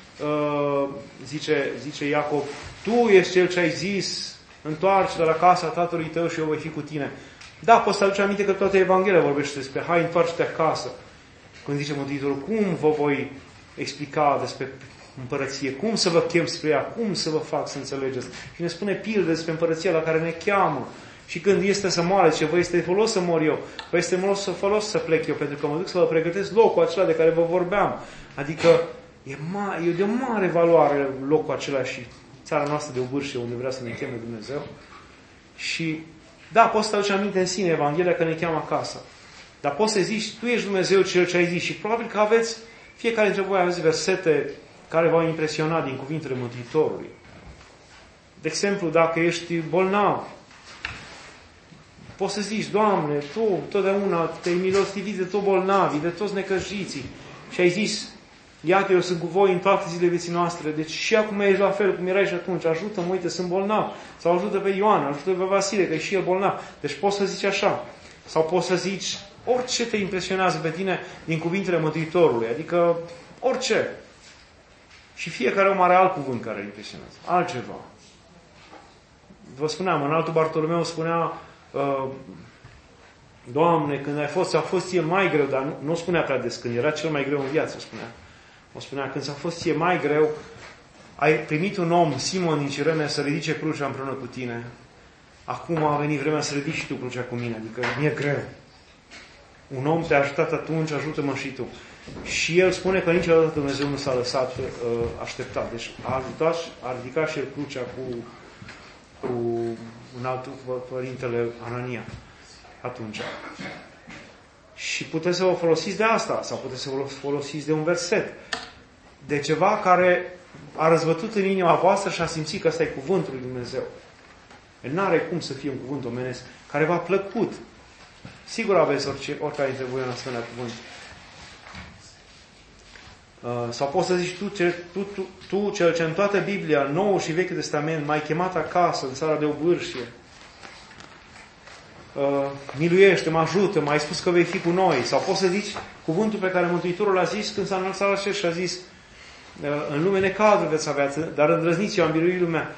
zice Iacob, Tu ești Cel ce ai zis, întoarce-te la casa tatălui tău și eu voi fi cu tine. Da, poți să aduci aminte că toată Evanghelia vorbește despre hai, întoarce-te acasă. Când zice Mântuitorul, cum vă voi explica despre împărăție, cum să vă chem spre ea, cum să vă fac să înțelegeți. Și ne spune pilde despre împărăția la care ne cheamă. Și când este să moară, zice, vă este folos să mor eu, vă este folos să plec eu, pentru că mă duc să vă pregătesc locul acela de care vă vorbeam. Adică e de o mare valoare locul acela și țara noastră de obârșie unde vrea să ne cheme Dumnezeu. Și da, poți să aduci aminte în sine Evanghelia că ne cheamă acasă. Dar poți să zici, Tu ești Dumnezeu Cel ce ai zis și probabil că fiecare dintre voi aveți versete care v-au impresionat din cuvintele Mântuitorului. De exemplu, dacă ești bolnav, poți să zici, Doamne, Tu totdeauna te-ai milostivit de toți bolnavii, de toți necăjiții. Și ai zis, Iată, eu sunt cu voi în toate zilele vieții noastre, deci și acum ești la fel cum erai și atunci, ajută-mă, uite, sunt bolnav, sau ajută pe Ioan, ajută pe Vasile, că e și el bolnav. Deci poți să zici așa, sau poți să zici orice te impresionează pe tine din cuvintele Mântuitorului, adică orice. Și fiecare om are alt cuvânt care îl impresionează, altceva. Vă spuneam, în altul Bartolomeu spunea, Doamne, când a fost ție mai greu, dar nu spunea prea des, când era cel mai greu în viață, spunea. O spunea, când s-a fost ție mai greu, ai primit un om, Simon din Cirene, să ridice crucea împreună cu tine. Acum a venit vremea să ridici și tu crucea cu mine, adică mi-e greu. Un om te-a ajutat atunci, ajută-mă și tu. Și el spune că niciodată Dumnezeu nu s-a lăsat așteptat. Deci a ridicat și el crucea cu un altul părintele Anania atunci. Și puteți să vă folosiți de asta, sau puteți să vă folosiți de un verset, de ceva care a răzbătut în inima voastră și a simțit că ăsta e cuvântul lui Dumnezeu. N-are cum să fie un cuvânt omenesc care v-a plăcut. Sigur aveți oricare dintre voi un asemenea cuvânt. Sau poți să zici tu cel ce în toată Biblia, Noul și Vechiul Testament, m-ai chemat acasă, în țara de obârșie. Miluiește-mă, ajută, m-ai spus că vei fi cu noi. Sau poți să zici cuvântul pe care Mântuitorul a zis când s-a înălțat la cer și a zis în lume necadru veți avea, dar îndrăzniți, eu am biruit lumea.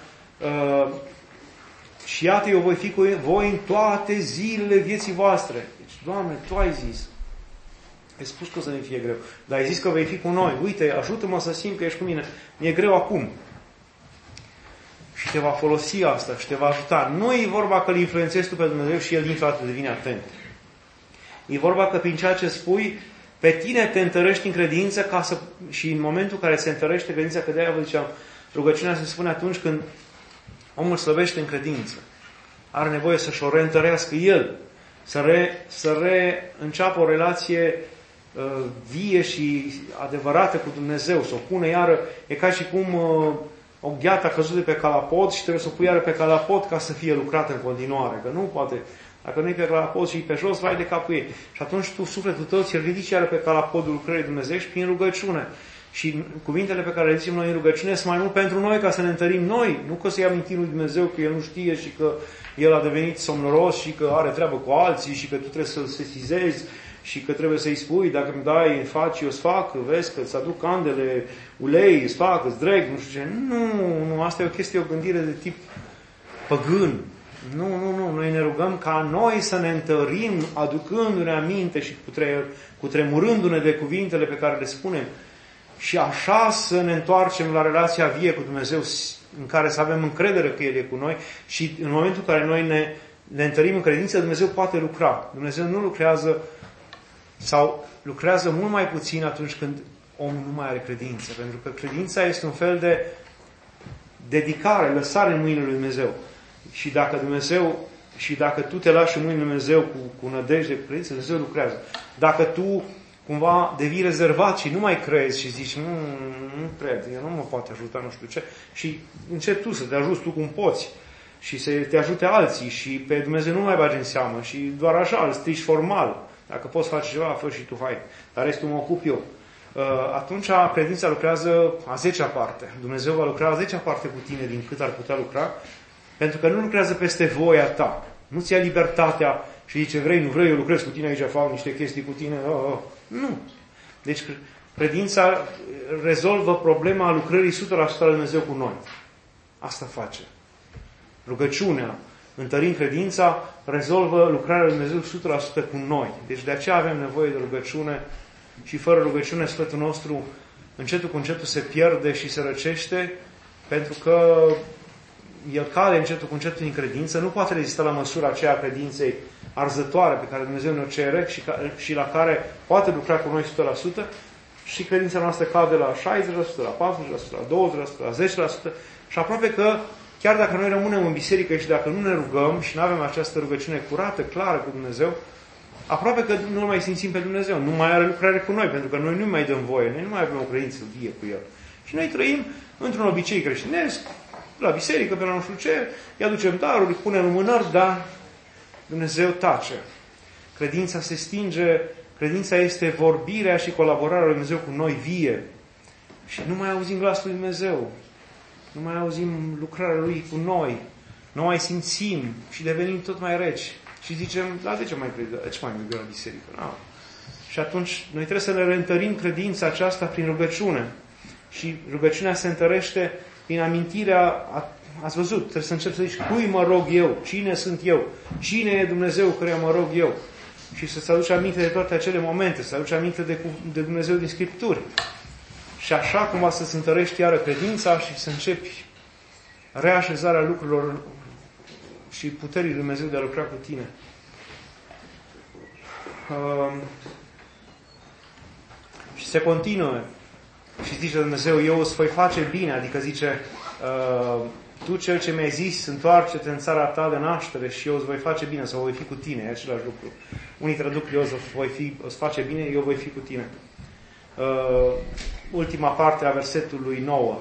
Și iată, eu voi fi cu voi în toate zilele vieții voastre. Deci, Doamne, Tu ai zis. Ai spus că o să ne fie greu. Dar ai zis că vei fi cu noi. Uite, ajută-mă să simt că ești cu mine. Mi-e greu acum. Și te va folosi asta și te va ajuta. Nu e vorba că îl influențezi tu pe Dumnezeu și El dintr-o dată devine atent. E vorba că prin ceea ce spui, pe tine te întărești în credință și în momentul în care se întărește credința, că de-aia vă ziceam, rugăciunea se spune atunci când omul slăbește în credință. Are nevoie să-și o reîntărească el. Să înceapă o relație vie și adevărată cu Dumnezeu. Să o pună iară. E ca și cum o gheată a căzut de pe calapod și trebuie să o pui iară pe calapod ca să fie lucrată în continuare. Că nu poate. Dacă nu e pe calapod și e pe jos, vai de capul ei. Și atunci tu, sufletul tău, ți-l ridici iară pe calapodul lucrării Dumnezeu și prin rugăciune. Și cuvintele pe care le zicem noi în rugăciune sunt mai mult pentru noi, ca să ne întărim noi. Nu că să-i amintim lui Dumnezeu că El nu știe și că El a devenit somnoros și că are treabă cu alții și că tu trebuie să-L sesizezi și că trebuie să-i spui, dacă îmi dai, îmi faci, eu îți fac, vezi că îți aduc candele, ulei, îți fac, îți dreg, nu știu ce. Nu, asta e o chestie, o gândire de tip păgân. Nu, noi ne rugăm ca noi să ne întărim, aducându-ne aminte și cutremurându-ne de cuvintele pe care le spunem. Și așa să ne întoarcem la relația vie cu Dumnezeu, în care să avem încredere că El e cu noi și în momentul în care noi ne întărim în credință, Dumnezeu poate lucra. Dumnezeu nu lucrează sau lucrează mult mai puțin atunci când omul nu mai are credință. Pentru că credința este un fel de dedicare, lăsare în mâinile lui Dumnezeu. Și dacă tu te lași în mâinile lui Dumnezeu cu nădejde, cu credință, Dumnezeu lucrează. Dacă tu cumva devii rezervat și nu mai crezi și zici, nu cred, El nu mă poate ajuta, nu știu ce, și începi tu să te ajuți tu cum poți și să te ajute alții și pe Dumnezeu nu mai bagi în seamă și doar așa, îl strici formal. Dacă poți face ceva, fă și tu, hai, dar restul mă ocup eu. Atunci credința lucrează a 10-a parte. Dumnezeu va lucra a 10-a parte cu tine din cât ar putea lucra, pentru că nu lucrează peste voia ta. Nu-ți ia libertatea și zice, vrei, nu vrei, eu lucrez cu tine aici, fac niște chestii cu tine. Nu. Deci credința rezolvă problema lucrării 100% lui Dumnezeu cu noi. Asta face. Rugăciunea, întărind credința, rezolvă lucrarea lui Dumnezeu 100% cu noi. Deci de aceea avem nevoie de rugăciune și fără rugăciune sufletul nostru încetul cu încetul se pierde și se răcește, pentru că el cade încetul cu încetul în credință, nu poate rezista la măsura aceea a credinței arzătoare pe care Dumnezeu ne-o cere și la care poate lucra cu noi 100% și credința noastră cade la 60%, la 40%, la 20%, la 10% și aproape că chiar dacă noi rămânem în biserică și dacă nu ne rugăm și nu avem această rugăciune curată, clară cu Dumnezeu, aproape că nu mai simțim pe Dumnezeu, nu mai are lucrare cu noi, pentru că noi nu mai dăm voie, noi nu mai avem o credință vie cu El. Și noi trăim într-un obicei creștinesc, la biserică, pe la nu știu ce, îi aducem daruri, îi punem lumânări, dar Dumnezeu tace. Credința se stinge, credința este vorbirea și colaborarea lui Dumnezeu cu noi vie. Și nu mai auzim glasul lui Dumnezeu. Nu mai auzim lucrarea Lui cu noi. Nu mai simțim și devenim tot mai reci. Și zicem, da, de ce mai merg la biserică? No. Și atunci noi trebuie să ne reîntărim credința aceasta prin rugăciune. Și rugăciunea se întărește prin amintirea, ați văzut, trebuie să încep să zici, cui mă rog eu? Cine sunt eu? Cine e Dumnezeu căruia mă rog eu? Și să-ți aduci aminte de toate acele momente, să aduci aminte de Dumnezeu din Scripturi. Și așa cumva să-ți întărești iară credința și să începi reașezarea lucrurilor și puterii lui Dumnezeu de a lucra cu tine. Și se continuă. Și zice Dumnezeu, eu îți voi face bine, adică zice, tu cel ce mi-ai zis, întoarce-te în țara ta de naștere și eu îți voi face bine, sau voi fi cu tine, e același lucru. Unii traduc, eu îți face bine, eu voi fi cu tine. Ultima parte a versetului 9.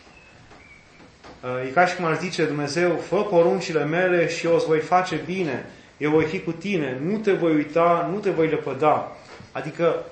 E ca și cum ar zice Dumnezeu, fă poruncile mele și eu îți voi face bine, eu voi fi cu tine, nu te voi uita, nu te voi lepăda. Adică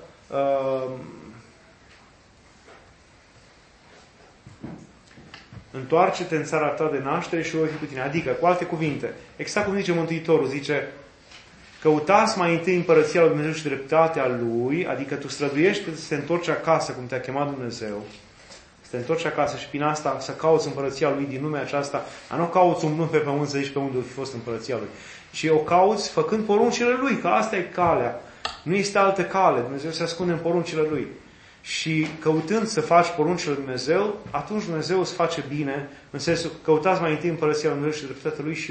întoarce-te în țara ta de naștere și eu voi fi cu tine. Adică, cu alte cuvinte, exact cum zice Mântuitorul, zice, căutați mai întâi împărăția lui Dumnezeu și dreptatea Lui, adică tu străduiești să te întorci acasă, cum te-a chemat Dumnezeu, să te întorci acasă și prin asta să cauți împărăția Lui din lumea aceasta, dar nu cauți umblând pe pământ să zici pe unde a fi fost împărăția Lui, ci o cauți făcând poruncile Lui, că asta e calea. Nu este altă cale, Dumnezeu se ascunde în poruncile Lui. Și căutând să faci poruncile lui Dumnezeu, atunci Dumnezeu îți face bine, în sensul, căutați mai întâi împărăția lui Dumnezeu și dreptatea Lui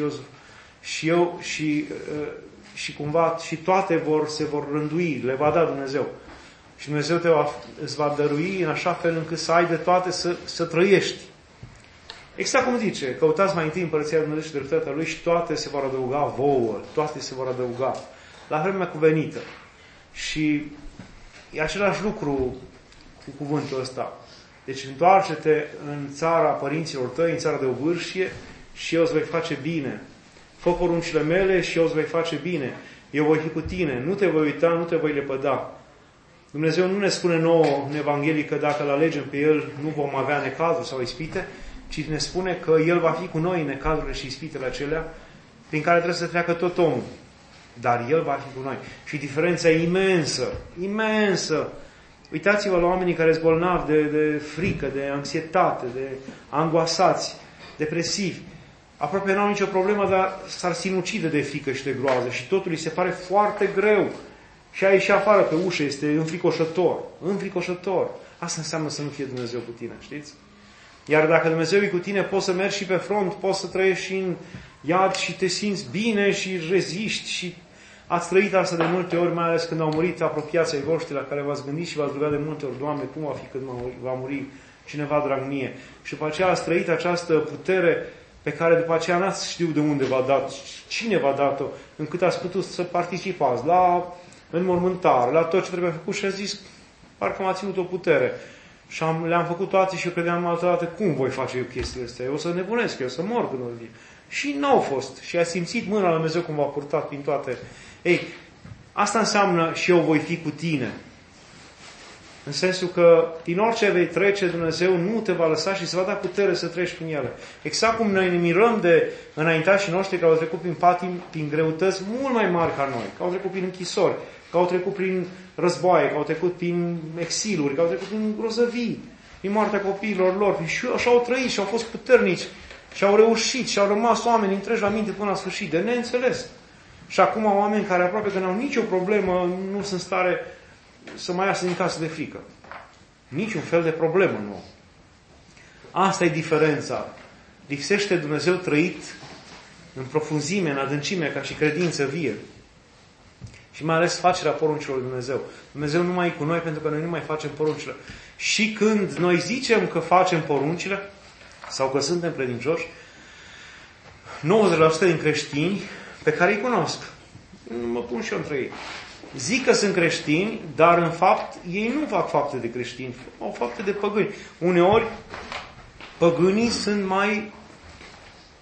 și cumva și toate se vor rândui, le va da Dumnezeu. Și Dumnezeu îți va dărui în așa fel încât să ai de toate să trăiești. Exact cum zice, căutați mai întâi împărăția lui Dumnezeu și dreptatea Lui și toate se vor adăuga vouă, toate se vor adăuga la vremea cuvenită. Și e același lucru cu cuvântul ăsta. Deci întoarce-te în țara părinților tăi, în țara de obârșie și eu îți voi face bine. Fă poruncile mele și eu îți voi face bine. Eu voi fi cu tine. Nu te voi uita, nu te voi lepăda. Dumnezeu nu ne spune nouă în Evanghelie că dacă îl alegem pe El nu vom avea necazuri sau ispite, ci ne spune că El va fi cu noi în necazurile și ispitele acelea prin care trebuie să treacă tot omul. Dar El va fi cu noi. Și diferența e imensă. Imensă. Uitați-vă la oamenii care sunt bolnavi de frică, de anxietate, de angoasați, depresivi. Aproape n-au nicio problemă, dar s-ar sinucide de frică și de groază. Și totul îi se pare foarte greu. Și a ieși afară pe ușă este înfricoșător. Înfricoșător. Asta înseamnă să nu fie Dumnezeu cu tine, știți? Iar dacă Dumnezeu e cu tine, poți să mergi și pe front, poți să trăiești și în iad și te simți bine și reziști și ați trăit asta de multe ori, mai ales când au murit apropiații ai voștri la care v-ați gândit și v-ați rugat de multe ori, Doamne, cum va fi când va muri cineva drag mie? Și după aceea ați trăit această putere pe care după aceea n-ați știut de unde v-a dat, cine v-a dat-o, încât ați putut să participați la înmormântare, la tot ce trebuie făcut și ați zis, parcă m-a ținut o putere. Și le-am făcut toate și eu credeam altă dată, cum voi face eu chestiile astea? Eu o să nebunesc, eu o să mor când o zi. Și n-au fost. Și a simțit mâna lui Dumnezeu cum v-a purtat prin toate. Ei, asta înseamnă și eu voi fi cu tine. În sensul că din orice vei trece, Dumnezeu nu te va lăsa și se va da putere să treci prin ele. Exact cum noi ne mirăm de înaintașii noștri care au trecut prin patim, prin greutăți mult mai mari ca noi, că au trecut prin închisori, că au trecut prin războaie, că au trecut prin exiluri, că au trecut prin grozăvii, prin moartea copiilor lor, și așa au trăit și au fost puternici și au reușit și au rămas oameni întregi la minte până la sfârșit, de neînțeles. Și acum oameni care aproape că n-au nicio problemă, nu sunt stare să mai iasă din casă de frică. Niciun fel de problemă nu. Asta e diferența. Lipsește Dumnezeu trăit în profunzime, în adâncime, ca și credință vie. Și mai ales facerea poruncilor lui Dumnezeu. Dumnezeu nu mai e cu noi pentru că noi nu mai facem poruncile. Și când noi zicem că facem poruncile sau că suntem credincioși, 90% din creștini pe care îi cunosc, mă pun și eu între ei, zic că sunt creștini, dar în fapt ei nu fac fapte de creștini, au fapte de păgâni. Uneori păgânii sunt mai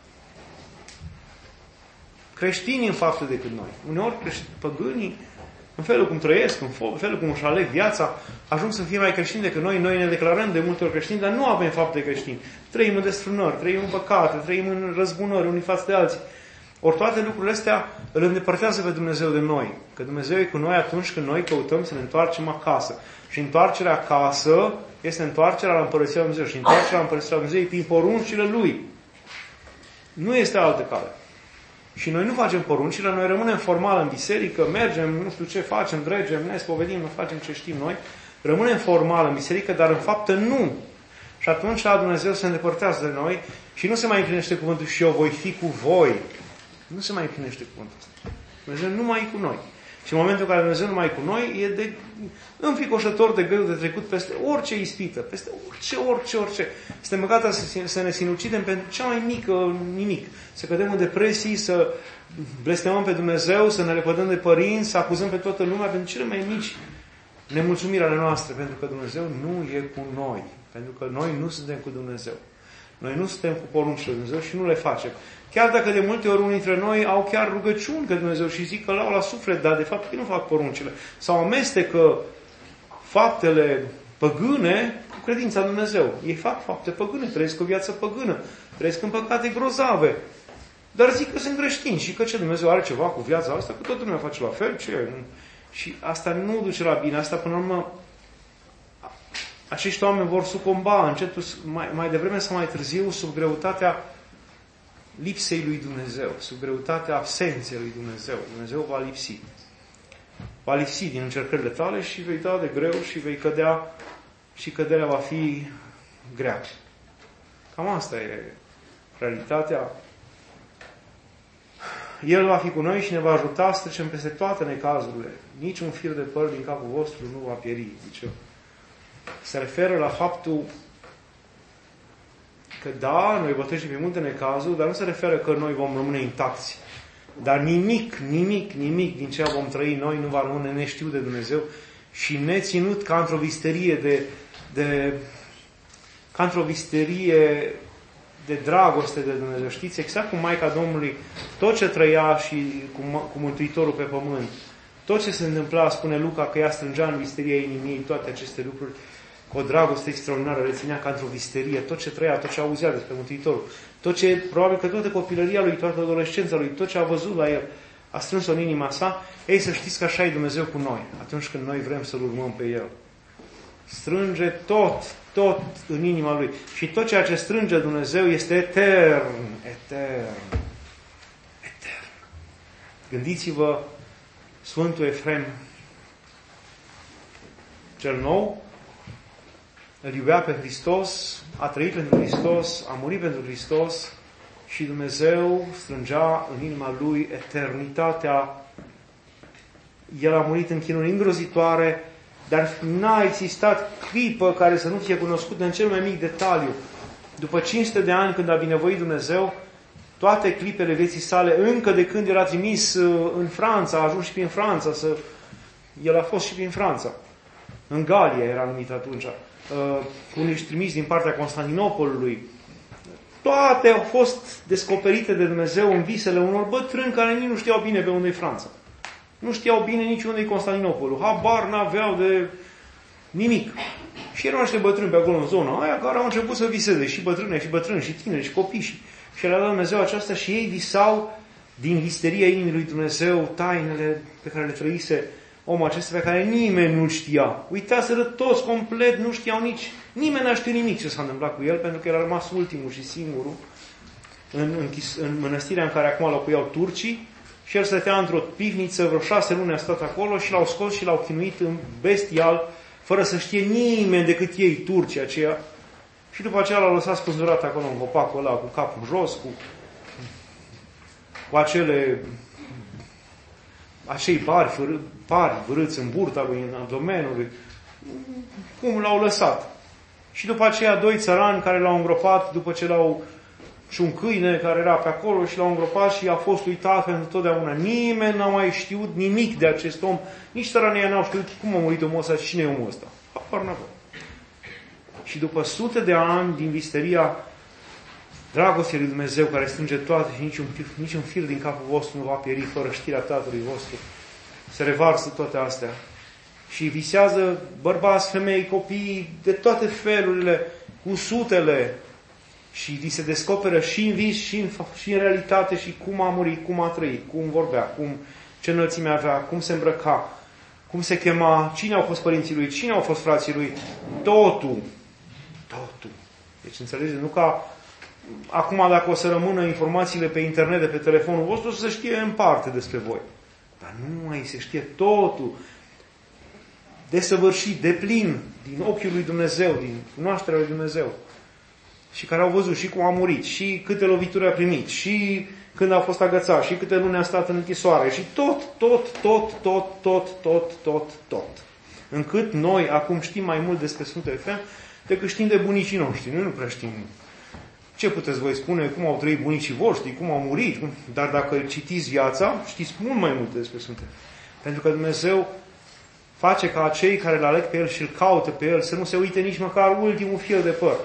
creștini în fapte decât noi. Uneori păgânii în felul cum trăiesc, în felul cum își aleg viața, ajung să fie mai creștini decât noi. Noi ne declarăm de multe ori creștini, dar nu avem fapte creștini. Trăim în desfrânări, trăim în păcate, trăim în răzbunări unii față de alții. Ori toate lucrurile astea îl îndepărtează pe Dumnezeu de noi. Că Dumnezeu e cu noi atunci când noi căutăm să ne întoarcem acasă. Și întoarcerea acasă este întoarcerea la Împărăția Lui Dumnezeu. Și întoarcerea la Împărăția Lui Dumnezeu prin poruncile Lui. Nu este altă cale. Și noi nu facem poruncile, noi rămânem formal în biserică, mergem, nu știu ce facem, dregem, ne spovedim, nu facem ce știm noi. Rămânem formal în biserică, dar în faptă nu. Și atunci Dumnezeu se îndepărtează de noi și nu se mai împlinește cuvântul și eu voi fi cu voi. Nu se mai împlinește cuvântul ăsta. Dumnezeu nu mai e cu noi. Și în momentul în care Dumnezeu nu mai e cu noi, e de înfricoșător de greu de trecut peste orice ispită, peste orice. Suntem gata să ne sinucidem pentru cea mai mică nimic. Să cădem în depresii, să blestemăm pe Dumnezeu, să ne lepădăm de părinți, să acuzăm pe toată lumea pentru cele mai mici nemulțumiri ale noastre. Pentru că Dumnezeu nu e cu noi. Pentru că noi nu suntem cu Dumnezeu. Noi nu suntem cu poruncile Lui Dumnezeu și nu le facem. Chiar dacă de multe ori unii dintre noi au chiar rugăciuni că Dumnezeu și zic că l-au la suflet, dar de fapt ei nu fac poruncile. Sau amestecă faptele păgâne cu credința în Dumnezeu. Ei fac fapte păgâne, trăiesc o viață păgână, trăiesc în păcate grozave. Dar zic că sunt creștini și că ce Dumnezeu are ceva cu viața asta, că toată lumea face la fel. Și asta nu duce la bine. Asta până la urmă acești oameni vor sucomba încetul, mai devreme sau mai târziu, sub greutatea lipsei lui Dumnezeu, sub greutatea absenței lui Dumnezeu. Dumnezeu va lipsi. Va lipsi din încercările tale și vei da de greu și vei cădea și căderea va fi grea. Cam asta e realitatea. El va fi cu noi și ne va ajuta să trecem peste toate necazurile. Niciun fir de păr din capul vostru nu va pieri, zice. Se referă la faptul că da, noi vom trece pe multe necazuri, dar nu se referă că noi vom rămâne intacți. Dar nimic din ce vom trăi noi nu va rămâne neștiut de Dumnezeu și neținut ca într-o visterie ca într-o visterie de dragoste de Dumnezeu. Știți, exact cum Maica Domnului, tot ce trăia și cu Mântuitorul pe pământ, tot ce se întâmpla, spune Luca, că ea strângea în visteria inimii toate aceste lucruri, cu o dragoste extraordinară, reținea ca într-o visterie, tot ce trăia, tot ce auzea despre Mântuitorul, tot ce, probabil că toată copilăria lui, toată adolescența lui, tot ce a văzut la el, a strâns-o în inima sa. Ei, să știți că așa e Dumnezeu cu noi, atunci când noi vrem să-L urmăm pe El. Strânge tot în inima Lui. Și tot ceea ce strânge Dumnezeu este etern. Gândiți-vă, Sfântul Efrem cel nou, îl iubea pe Hristos, a trăit pentru Hristos, a murit pentru Hristos și Dumnezeu strângea în inima Lui eternitatea. El a murit în chinuri îngrozitoare, dar n-a existat clipă care să nu fie cunoscută în cel mai mic detaliu. După 500 de ani, când a binevoit Dumnezeu, toate clipele vieții sale, încă de când era trimis în Franța, a ajuns și prin Franța, el a fost și prin Franța. În Galia era numit atunci. Unii trimiși din partea Constantinopolului. Toate au fost descoperite de Dumnezeu în visele unor bătrâni care nici nu știau bine pe unde e Franța. Nu știau bine nici unde e Constantinopolul. Habar n-aveau de nimic. Și erau niște bătrâni pe acolo în zona aia care au început să viseze. Și bătrâni, și tineri, și copii. Și le-a dat Dumnezeu aceasta și ei visau din visteria inimii lui Dumnezeu tainele pe care le trăise omul acesta pe care nimeni nu-l știa. Uitaseră toți complet, nu știau nimeni n-a știut nimic ce s-a întâmplat cu el, pentru că el a rămas ultimul și singurul în mănăstirea în care acum locuiau turcii și el stătea într-o pivniță, vreo 6 luni a stat acolo și l-au scos și l-au chinuit în bestial, fără să știe nimeni decât ei, turcii aceia. Și după aceea l-au lăsat spânzurat acolo în copacul ăla, cu capul jos, cu acei pari vârâți în burta lui, în abdomenul lui. Cum l-au lăsat. Și după aceea 2 țărani care l-au îngropat, după ce și un câine care era pe acolo și l-au îngropat și a fost uitat pentru totdeauna. Nimeni n-a mai știut nimic de acest om. Nici țăranii n-au știut cum a murit omul ăsta și cine e omul ăsta. Apar n-a. Și după sute de ani din visteria dragostea lui Dumnezeu care strânge toate și niciun fir din capul vostru nu va pieri fără știrea Tatălui vostru, se revarsă toate astea. Și visează bărbați, femei, copii, de toate felurile, cu sutele. Și li se descoperă și în vis, și în realitate, și cum a murit, cum a trăit, cum vorbea, ce înălțime avea, cum se îmbrăca, cum se chema, cine au fost părinții lui, cine au fost frații lui. Totul. Deci înțelegeți, nu ca acum dacă o să rămână informațiile pe internet, de pe telefonul vostru, să se știe în parte despre voi. Dar nu mai se știe totul. Desăvârșit, deplin, din ochiul lui Dumnezeu, din cunoașterea lui Dumnezeu. Și care au văzut și cum a murit, și câte lovituri a primit, și când a fost agățat, și câte luni a stat în închisoare, și tot. Încât noi acum știm mai mult despre Sfântul Efrem decât știm de bunicii noștri. Noi nu prea știm. Ce puteți voi spune? Cum au trăit bunicii voștri? Cum au murit? Dar dacă citiți viața, știți mult mai multe despre Sfântul Efrem. Pentru că Dumnezeu face ca cei care îl aleg pe El și îl caută pe El să nu se uite nici măcar ultimul fir de păr.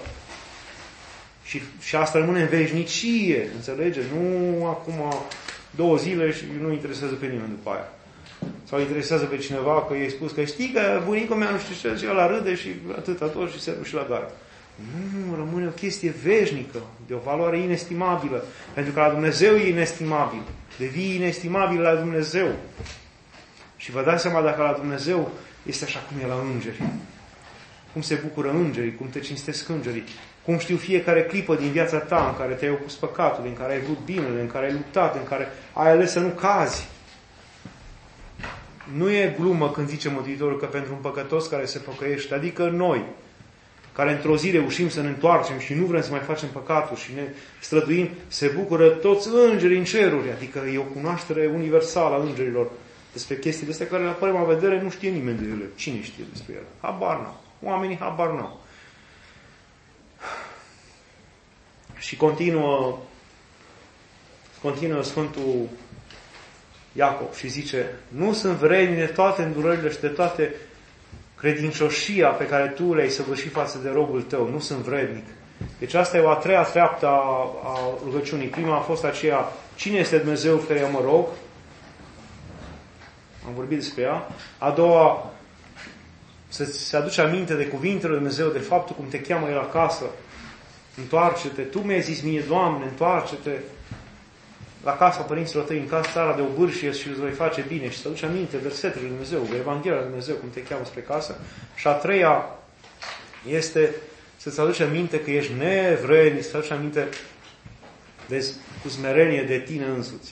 Și asta rămâne în veșnicie, înțelege? Nu acum 2 zile și nu interesează pe nimeni după aia. Sau interesează pe cineva că i-ai spus că știi că bunicul meu nu știu ce, și ăla râde și atâta tot și se duce la gard. Nu, rămâne o chestie veșnică, de o valoare inestimabilă. Pentru că la Dumnezeu e inestimabil. Devii inestimabil la Dumnezeu. Și vă dați seama dacă la Dumnezeu este așa cum e la îngeri. Cum se bucură îngerii, cum te cinstesc îngerii. Cum știu fiecare clipă din viața ta în care te-ai opus păcatul, în care ai vrut binele, în care ai luptat, în care ai ales să nu cazi. Nu e glumă când zice Mântuitorul că pentru un păcătos care se pocăiește, adică noi, care într-o zi reușim să ne întoarcem și nu vrem să mai facem păcatul și ne străduim, se bucură toți îngerii în ceruri. Adică e o cunoaștere universală a îngerilor despre chestiile astea care la prima vedere nu știe nimeni de ele. Cine știe despre ele? Habar n-au. Oamenii habar n-au. Și continuă Sfântul Iacob și zice: nu sunt vrednic de toate îndurările și de toate credincioșia pe care tu le-ai săvârșit față de robul tău. Nu sunt vrednic. Deci asta e o a treia treaptă a rugăciunii. Prima a fost aceea: cine este Dumnezeu care eu mă rog? Am vorbit despre ea. A doua, să se aduce aminte de cuvintele lui Dumnezeu, de faptul cum te cheamă El acasă. Întoarce-te. Tu mi-ai zis mie, Doamne, întoarce-te la casa părinților tăi, în casa țara de obârșie și îți voi face bine. Și să aduci aminte versetele lui Dumnezeu, Evanghelia lui Dumnezeu, cum te cheamă spre casă. Și a treia este să-ți aduci aminte că ești nevrednic, să aduci aminte cu smerenie de tine însuți.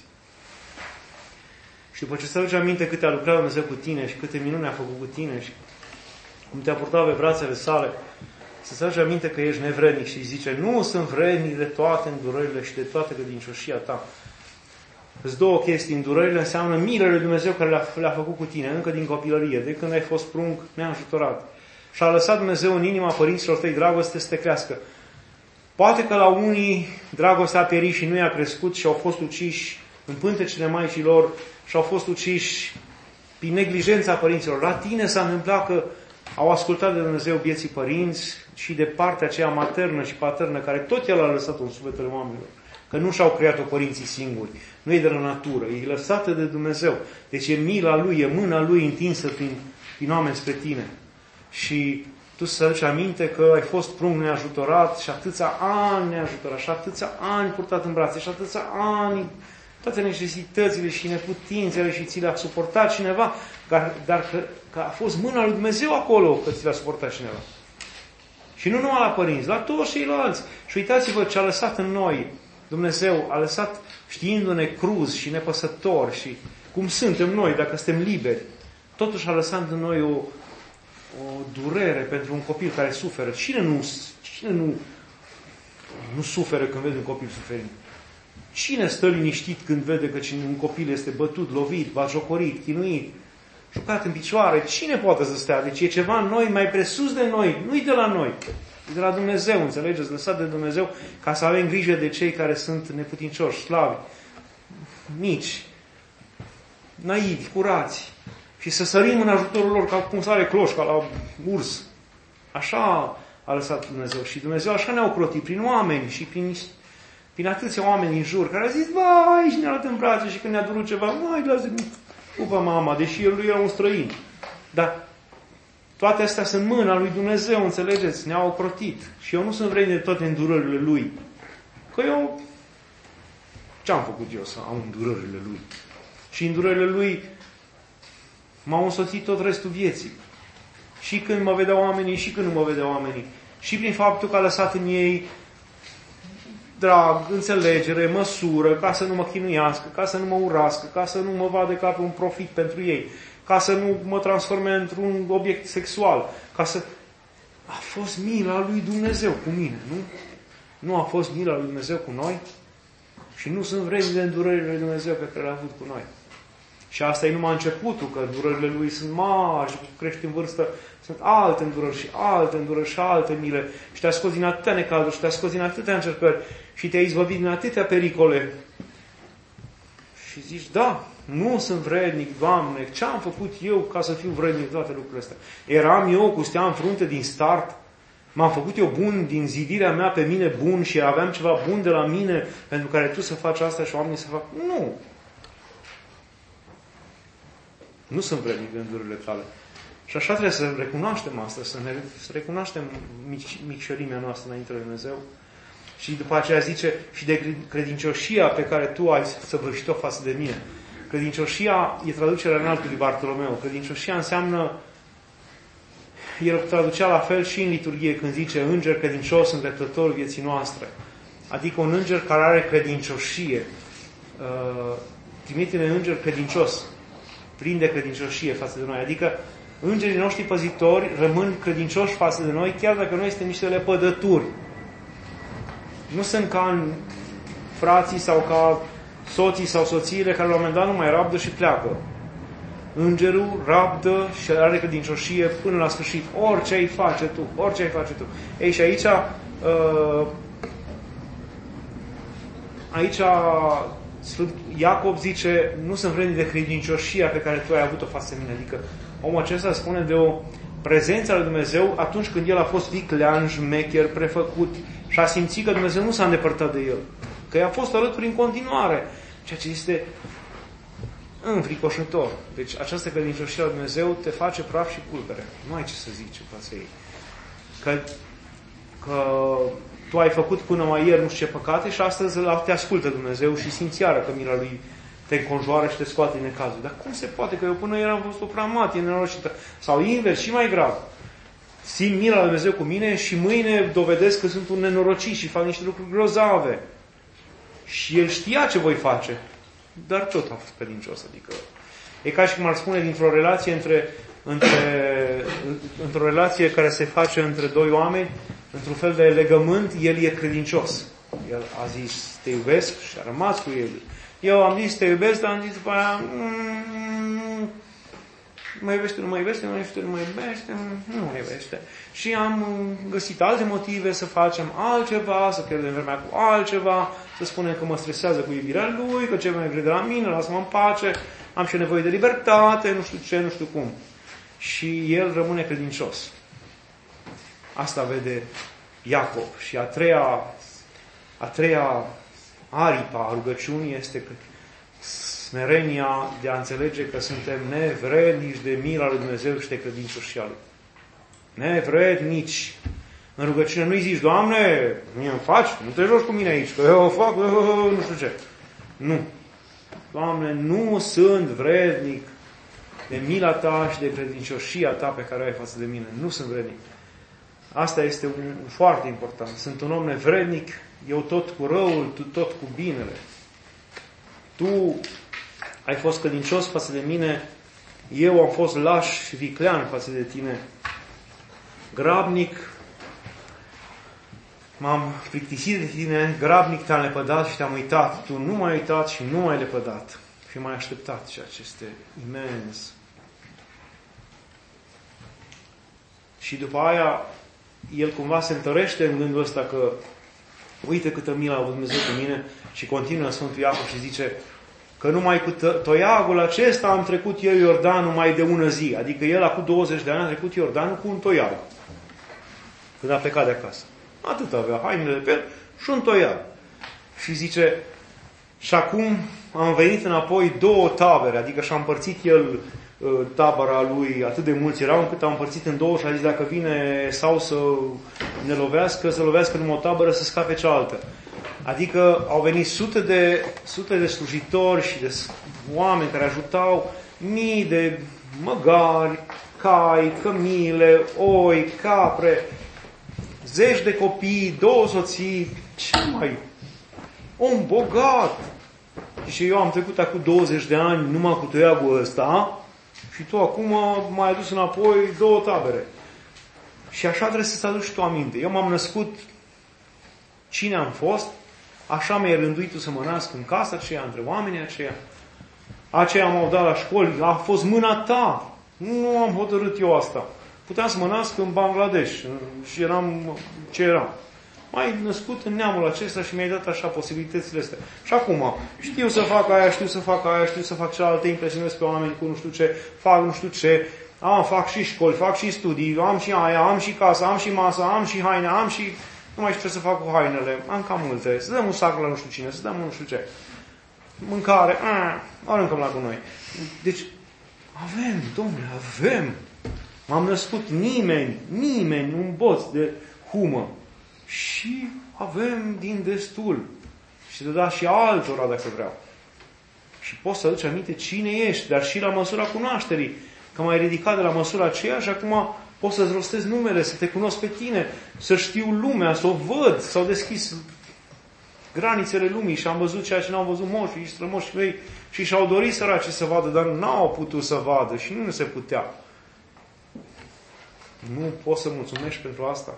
Și după ce să aduci aminte cât a lucrat Dumnezeu cu tine și câte minuni a făcut cu tine și cum te-a purtat pe brațele sale, să-ți aduci aminte că ești nevrednic și îi zice: nu sunt vrednic de toate îndurările și de toate credincioșia ta. Îți două chestii. Îndurările înseamnă milele lui Dumnezeu care le-a făcut cu tine încă din copilărie, de când ai fost prunc neajutorat. Și a lăsat Dumnezeu în inima părinților tăi dragoste să te crească. Poate că la unii dragostea a pierit și nu i-a crescut și au fost uciși în pântecele maicilor și au fost uciși prin neglijența părinților. La tine s-a întâmplat că au ascultat de Dumnezeu vieții părinți și de partea aceea maternă și paternă, care tot El a lăsat-o în sufletele oamenilor. Că nu și-au creat-o părinții singuri. Nu e de la natură, e lăsată de Dumnezeu. Deci e mila Lui, e mâna Lui întinsă prin oameni spre tine. Și tu să aduci aminte că ai fost prunc neajutorat și atâția ani neajutorat, și atâția ani purtat în brațe, și atâția ani toate necesitățile și neputințele și ți le-a suportat cineva, dar că a fost mâna lui Dumnezeu acolo că ți le-a suportat cineva. Și nu numai la părinți, la toți ceilalți. Și uitați-vă ce a lăsat în noi Dumnezeu, a lăsat știindu-ne cruz și nepăsători și cum suntem noi, dacă suntem liberi. Totuși a lăsat în noi o durere pentru un copil care suferă. Cine nu suferă când vede un copil suferind? Cine stă liniștit când vede că un copil este bătut, lovit, batjocorit, chinuit, jucat în picioare? Cine poate să stea? Deci e ceva în noi mai presus de noi, nu-i de la noi. E de la Dumnezeu, înțelegeți? Lăsat de Dumnezeu ca să avem grijă de cei care sunt neputincioși, slabi, mici, naivi, curați. Și să sărim în ajutorul lor ca cum sare cloșca la urs. Așa a lăsat Dumnezeu. Și Dumnezeu așa ne-a ocrotit prin oameni și prin atâția oameni din jur care au zis: vai, și ne-a luat în brațe și când ne-a durut ceva, vai, Pupă mama, deși el lui era un străin. Dar toate astea sunt mâna lui Dumnezeu, înțelegeți? Ne-au ocrotit. Și eu nu sunt vrednic de toate îndurările lui. Că eu... Ce-am făcut eu să am îndurările lui? Și îndurările lui m-au însoțit tot restul vieții. Și când mă vedeau oamenii, și când nu mă vedeau oamenii. Și prin faptul că a lăsat în ei drag, înțelegere, măsură, ca să nu mă chinuiască, ca să nu mă urască, ca să nu mă vadă ca pe un profit pentru ei, ca să nu mă transforme într-un obiect sexual, ca să... A fost mila lui Dumnezeu cu mine, nu? Nu a fost mila lui Dumnezeu cu noi? Și nu sunt vrednici de îndurările lui Dumnezeu pe care le-a avut cu noi. Și asta e numai începutul, că îndurările lui sunt mari și crești în vârstă, sunt alte îndurări și alte îndurări și alte mile. Și te-a scos din atâtea necazuri și te-a scos din atâtea încercări și te-a izbăvit din atâtea pericole. Și zici, da, nu sunt vrednic, Doamne, ce am făcut eu ca să fiu vrednic toate lucrurile astea? Eram eu cu stea în frunte din start? M-am făcut eu bun din zidirea mea pe mine bun și aveam ceva bun de la mine pentru care tu să faci asta și oamenii să fac? Nu! Nu sunt vrednic de îndururile tale. Și așa trebuie să recunoaștem asta, să recunoaștem micșorimea noastră înainte de Dumnezeu. Și după aceea zice și de credincioșia pe care tu ai săvârșit-o față de mine. Credincioșia e traducerea înaltului Bartolomeu. Credincioșia înseamnă, el traducea la fel și în liturghie când zice înger credincios îndreptător vieții noastre. Adică un înger care are credincioșie. Trimite-ne înger credincios. Plin de credincioșie față de noi. Adică îngerii noștri păzitori rămân credincioși față de noi, chiar dacă noi suntem niște lepădături. Nu sunt ca în frații sau ca soții sau soțiile care la un moment dat nu mai rabdă și pleacă. Îngerul rabdă și are credincioșie până la sfârșit. Orice ai face tu, orice ai face tu. Ei, și aici Sfânt Iacob zice, nu sunt vrednic de credincioșia pe care tu ai avut-o față de mine. Adică omul acesta spune de o prezență a lui Dumnezeu atunci când el a fost viclean, șmecher, prefăcut și a simțit că Dumnezeu nu s-a îndepărtat de el. Că i-a fost alături în continuare. Ceea ce este înfricoșător. Deci această credincioșie a lui Dumnezeu te face praf și pulbere. Nu ai ce să zici în fața ei. Că tu ai făcut până mai ieri nu știu ce păcate și astăzi te ascultă Dumnezeu și simți iară că mila Lui te înconjoară și te scoate din necazul. Dar cum se poate că eu până ieri am fost o prea mare, nenorocită? Sau invers, și mai grav. Simt mila lui Dumnezeu cu mine și mâine dovedesc că sunt un nenorocit și fac niște lucruri grozave. Și El știa ce voi face. Dar tot a fost credincios. Adică e ca și cum ar spune dintr-o relație într-o relație care se face între doi oameni, într-un fel de legământ, el e credincios. El a zis, te iubesc și a rămas cu el. Eu am zis, te iubesc, dar am zis după aia, mă iubește, nu mă iubește, nu iubește, nu mă iubește, nu mă iubește. Și am găsit alte motive să facem altceva, să pierdem vremea cu altceva, să spunem că mă stresează cu iubirea lui, că ce mai crede la mine, lasă-mă în pace, am și nevoie de libertate, nu știu ce, nu știu cum. Și el rămâne credincios. Asta vede Iacob. Și a treia aripă a rugăciunii este smerenia de a înțelege că suntem nevrednici de mila lui Dumnezeu și de credincioșia Lui. Nevrednici. În rugăciune nu-i zici, Doamne, mie îmi faci, nu te joci cu mine aici, că eu fac, nu știu ce. Nu. Doamne, nu sunt vrednic de mila Ta și de credincioșia Ta pe care o ai față de mine. Nu sunt vrednic. Asta este foarte important. Sunt un om nevrednic, eu tot cu răul, tu tot cu binele. Tu ai fost credincios față de mine, eu am fost laș și viclean față de tine. Grabnic, m-am plictisit de tine, grabnic te-am lepădat și te-am uitat. Tu nu m-ai uitat și nu m-ai lepădat. Și m-ai așteptat, ceea ce este imens. Și după aia, el cumva se întărește în gândul ăsta că uite câtă milă a avut Dumnezeu cu mine și continuă Sfântul Iacob și zice că numai cu toiagul acesta am trecut eu Iordanul mai de ună zi. Adică el acum 20 de ani a trecut Iordanul cu un toiag. Când a plecat de acasă. Atât avea hainele de pe el și un toiag. Și zice, și acum am venit înapoi 2 tabere, adică și-a împărțit el tabăra lui, atât de mulți erau, încât a împărțit în 2 și a zis, dacă vine sau să ne lovească, să lovească numai o tabără, să scape cealaltă. Adică au venit sute de slujitori și de oameni care ajutau, mii de măgari, cai, cămile, oi, capre, 10 de copii, 2 soții, ce mai? Om bogat! Și eu am trecut acum 20 de ani numai cu toiagul ăsta și tu acum m-ai adus înapoi 2 tabere. Și așa trebuie să-ți aduci tu aminte. Eu m-am născut cine am fost, așa mi-ai rânduit tu să mă nasc în casa aceea, între oamenii aceia. Aceia m-au dat la școli, a fost mâna ta. Nu am hotărât eu asta. Puteam să mă nasc în Bangladesh și eram ce eram. M-ai născut în neamul acesta și mi-ai dat așa posibilitățile astea. Și acum, știu să fac aia, știu să fac aia, știu să fac cealaltă, impresionez pe oameni cu nu știu ce, fac nu știu ce, fac și școli, fac și studii, am și aia, am și casa, am și masa, am și haine, am și... Nu mai știu ce să fac cu hainele, am cam multe. Să dăm un sac la nu știu cine, să dăm un nu știu ce. Mâncare, aruncăm la cu noi. Deci, avem, domnule, avem. M-am născut nimeni, un boț de humă. Și avem din destul. Și de da și altora dacă vreau. Și poți să aduci aminte cine ești, dar și la măsura cunoașterii. Că m-ai ridicat de la măsura aceea și acum poți să-ți rostezi numele, să te cunosc pe tine, să știu lumea, să o văd. S-au deschis granițele lumii și am văzut ceea ce n-au văzut moșii și strămoșii mei și și-au dorit săraci să vadă, dar n-au putut să vadă și nu se putea. Nu poți să mulțumești pentru asta.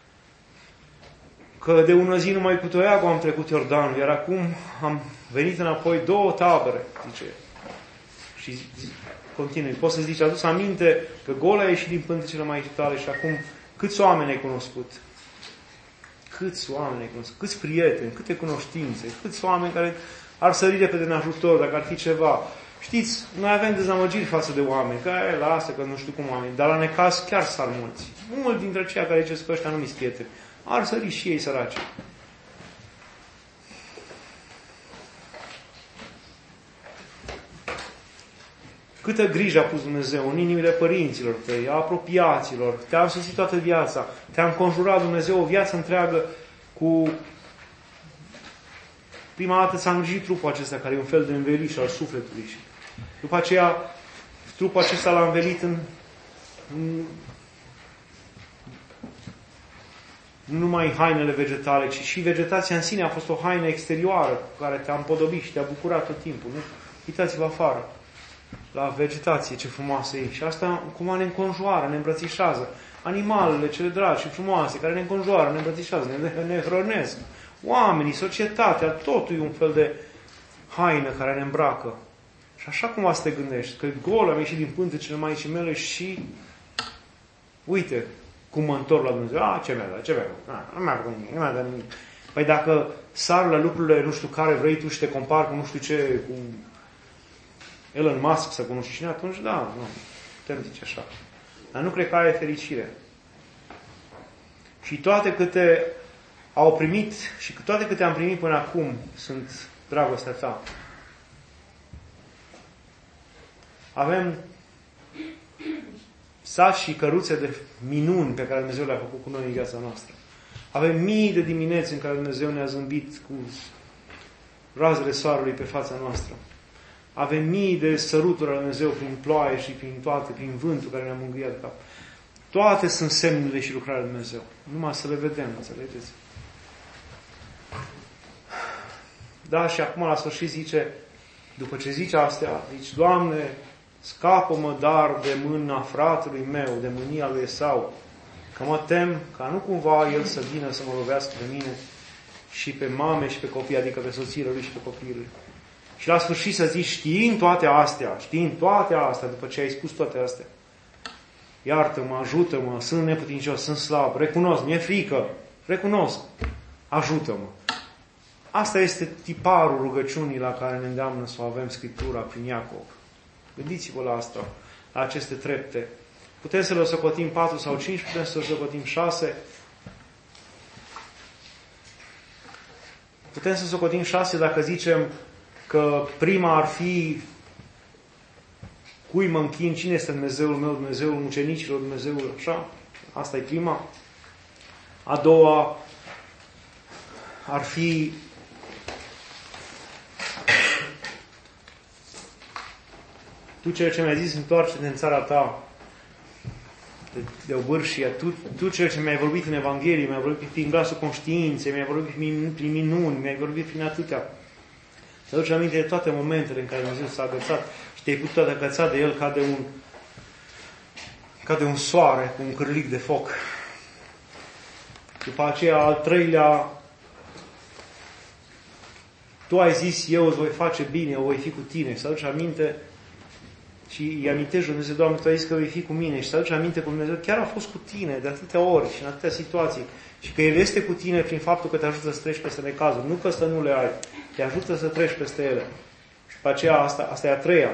Că de ună zi numai cu toiagul am trecut Iordanul, iar acum am venit înapoi 2 tabere, zice. Și continui. Poți să zici, adus aminte că gol ai ieșit din pântecele mai tale și acum câți oameni ai cunoscut? Câți oameni ai cunoscut? Câți prieteni? Câte cunoștințe? Câți oameni care ar sări repede în ajutor dacă ar fi ceva? Știți, noi avem dezamăgiri față de oameni, că lasă, că nu știu cum oameni, dar la necaz chiar sar mulți. Mulți dintre cei care ziceți că ăștia nu-mi prieteni. Ar sări și ei săraci. Câtă grijă a pus Dumnezeu în inimile părinților tăi, a apropiaților, te-a însoțit toată viața, te-a înconjurat Dumnezeu o viață întreagă cu... Prima dată ți-a îngrijit trupul acesta, care e un fel de înveliș al sufletului. După aceea, trupul acesta l-a învelit în nu numai hainele vegetale, ci și vegetația în sine a fost o haină exterioară cu care te-a împodobit și te-a bucurat tot timpul. Nu? Uitați-vă afară, la vegetație, ce frumoasă e. Și asta cumva ne înconjoară, ne îmbrățișează. Animalele cele dragi și frumoase care ne înconjoară, ne îmbrățișează, ne hrănesc. Oamenii, societatea, totul e un fel de haină care ne îmbracă. Și așa cumva să te gândești, că gol am ieșit din pântecele Maicii mele și uite cum mă întorc la Dumnezeu. Ce mi-a dat? Nu mi-a făcut nimic, nu mi-a dat nimic. Păi dacă sar la lucrurile nu știu care vrei tu și te compari cu nu știu ce, cu Elon Musk să cunoști cine, atunci da, nu, putem zice așa. Dar nu cred că ai fericire. Și toate câte au primit și toate câte am primit până acum sunt dragostea ta. Avem saci și căruțe de minuni pe care Dumnezeu le-a făcut cu noi în viața noastră. Avem mii de dimineți în care Dumnezeu ne-a zâmbit cu razele soarelui pe fața noastră. Avem mii de săruturi al Dumnezeu prin ploaie și prin toate, prin vântul care ne-a mângâiat de cap. Toate sunt semnele și lucrarea lui Dumnezeu. Numai să le vedem, înțelegeți? Da, și acum la sfârșit zice, după ce zice astea, zice, Doamne, scapă-mă dar de mâna fratelui meu, de mânia lui Esau, că mă tem ca nu cumva el să vină să mă lovească pe mine și pe mame și pe copii, adică pe soțiile lui și pe copiii lui. Și la sfârșit să zici, știind toate astea, după ce ai spus toate astea, iartă-mă, ajută-mă, sunt neputincios, sunt slab, recunosc, mi-e frică, recunosc, ajută-mă. Asta este tiparul rugăciunii la care ne îndeamnă să o avem Scriptura prin Iacov. Gândiți-vă la asta, la aceste trepte. Putem să le socotim 4 sau 5, putem să le socotim 6. Putem să socotim 6 dacă zicem că prima ar fi cui mă închin, cine este Dumnezeul meu, Dumnezeul mucenicilor, Dumnezeul așa. Asta e prima. A doua ar fi tu cel ce mi-ai zis, întoarce-te în țara ta de obârșie, tu cel ce mi-ai vorbit în Evanghelie, mi-ai vorbit prin glasul conștiinței, mi-ai vorbit prin minuni, mi-ai vorbit prin atâtea. Să aduci aminte de toate momentele în care Dumnezeu s-a agățat și te-ai putut agăța de El ca de un soare cu un cârlic de foc. După aceea, al treilea, tu ai zis, eu îți voi face bine, eu voi fi cu tine. Să aduci aminte și îi amintești Dumnezeu, Doamne, tu ai zis că vei fi cu mine și să aduci aminte că Dumnezeu chiar a fost cu tine de atâtea ori și în atâtea situații și că El este cu tine prin faptul că te ajută să treci peste necazuri. Nu că să nu le ai, te ajută să treci peste ele. Și după aceea, asta e a treia.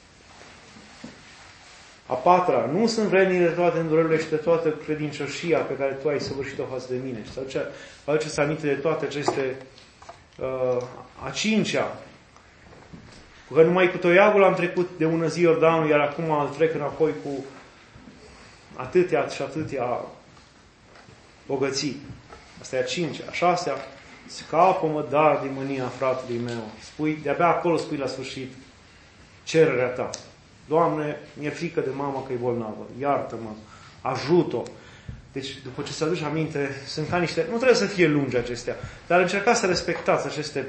A patra, nu sunt vrednic de toate îndurările și de toată credincioșia pe care tu ai săvârșit-o față de mine. Și să aduceți aminte de toate aceste. A cincea, că numai cu toiagul am trecut de ună zi Iordanul, iar acum îl trec înapoi cu atâtea și atâtea bogății. Asta e a cincea. A șasea, scapă-mă dar din mânia fratelui meu. De-abia acolo spui la sfârșit cererea ta. Doamne, mi-e frică de mama că e bolnavă. Iartă-mă, ajută-o. Deci, după ce se aduce aminte, sunt ca niște. Nu trebuie să fie lungi acestea, dar încercați să respectați aceste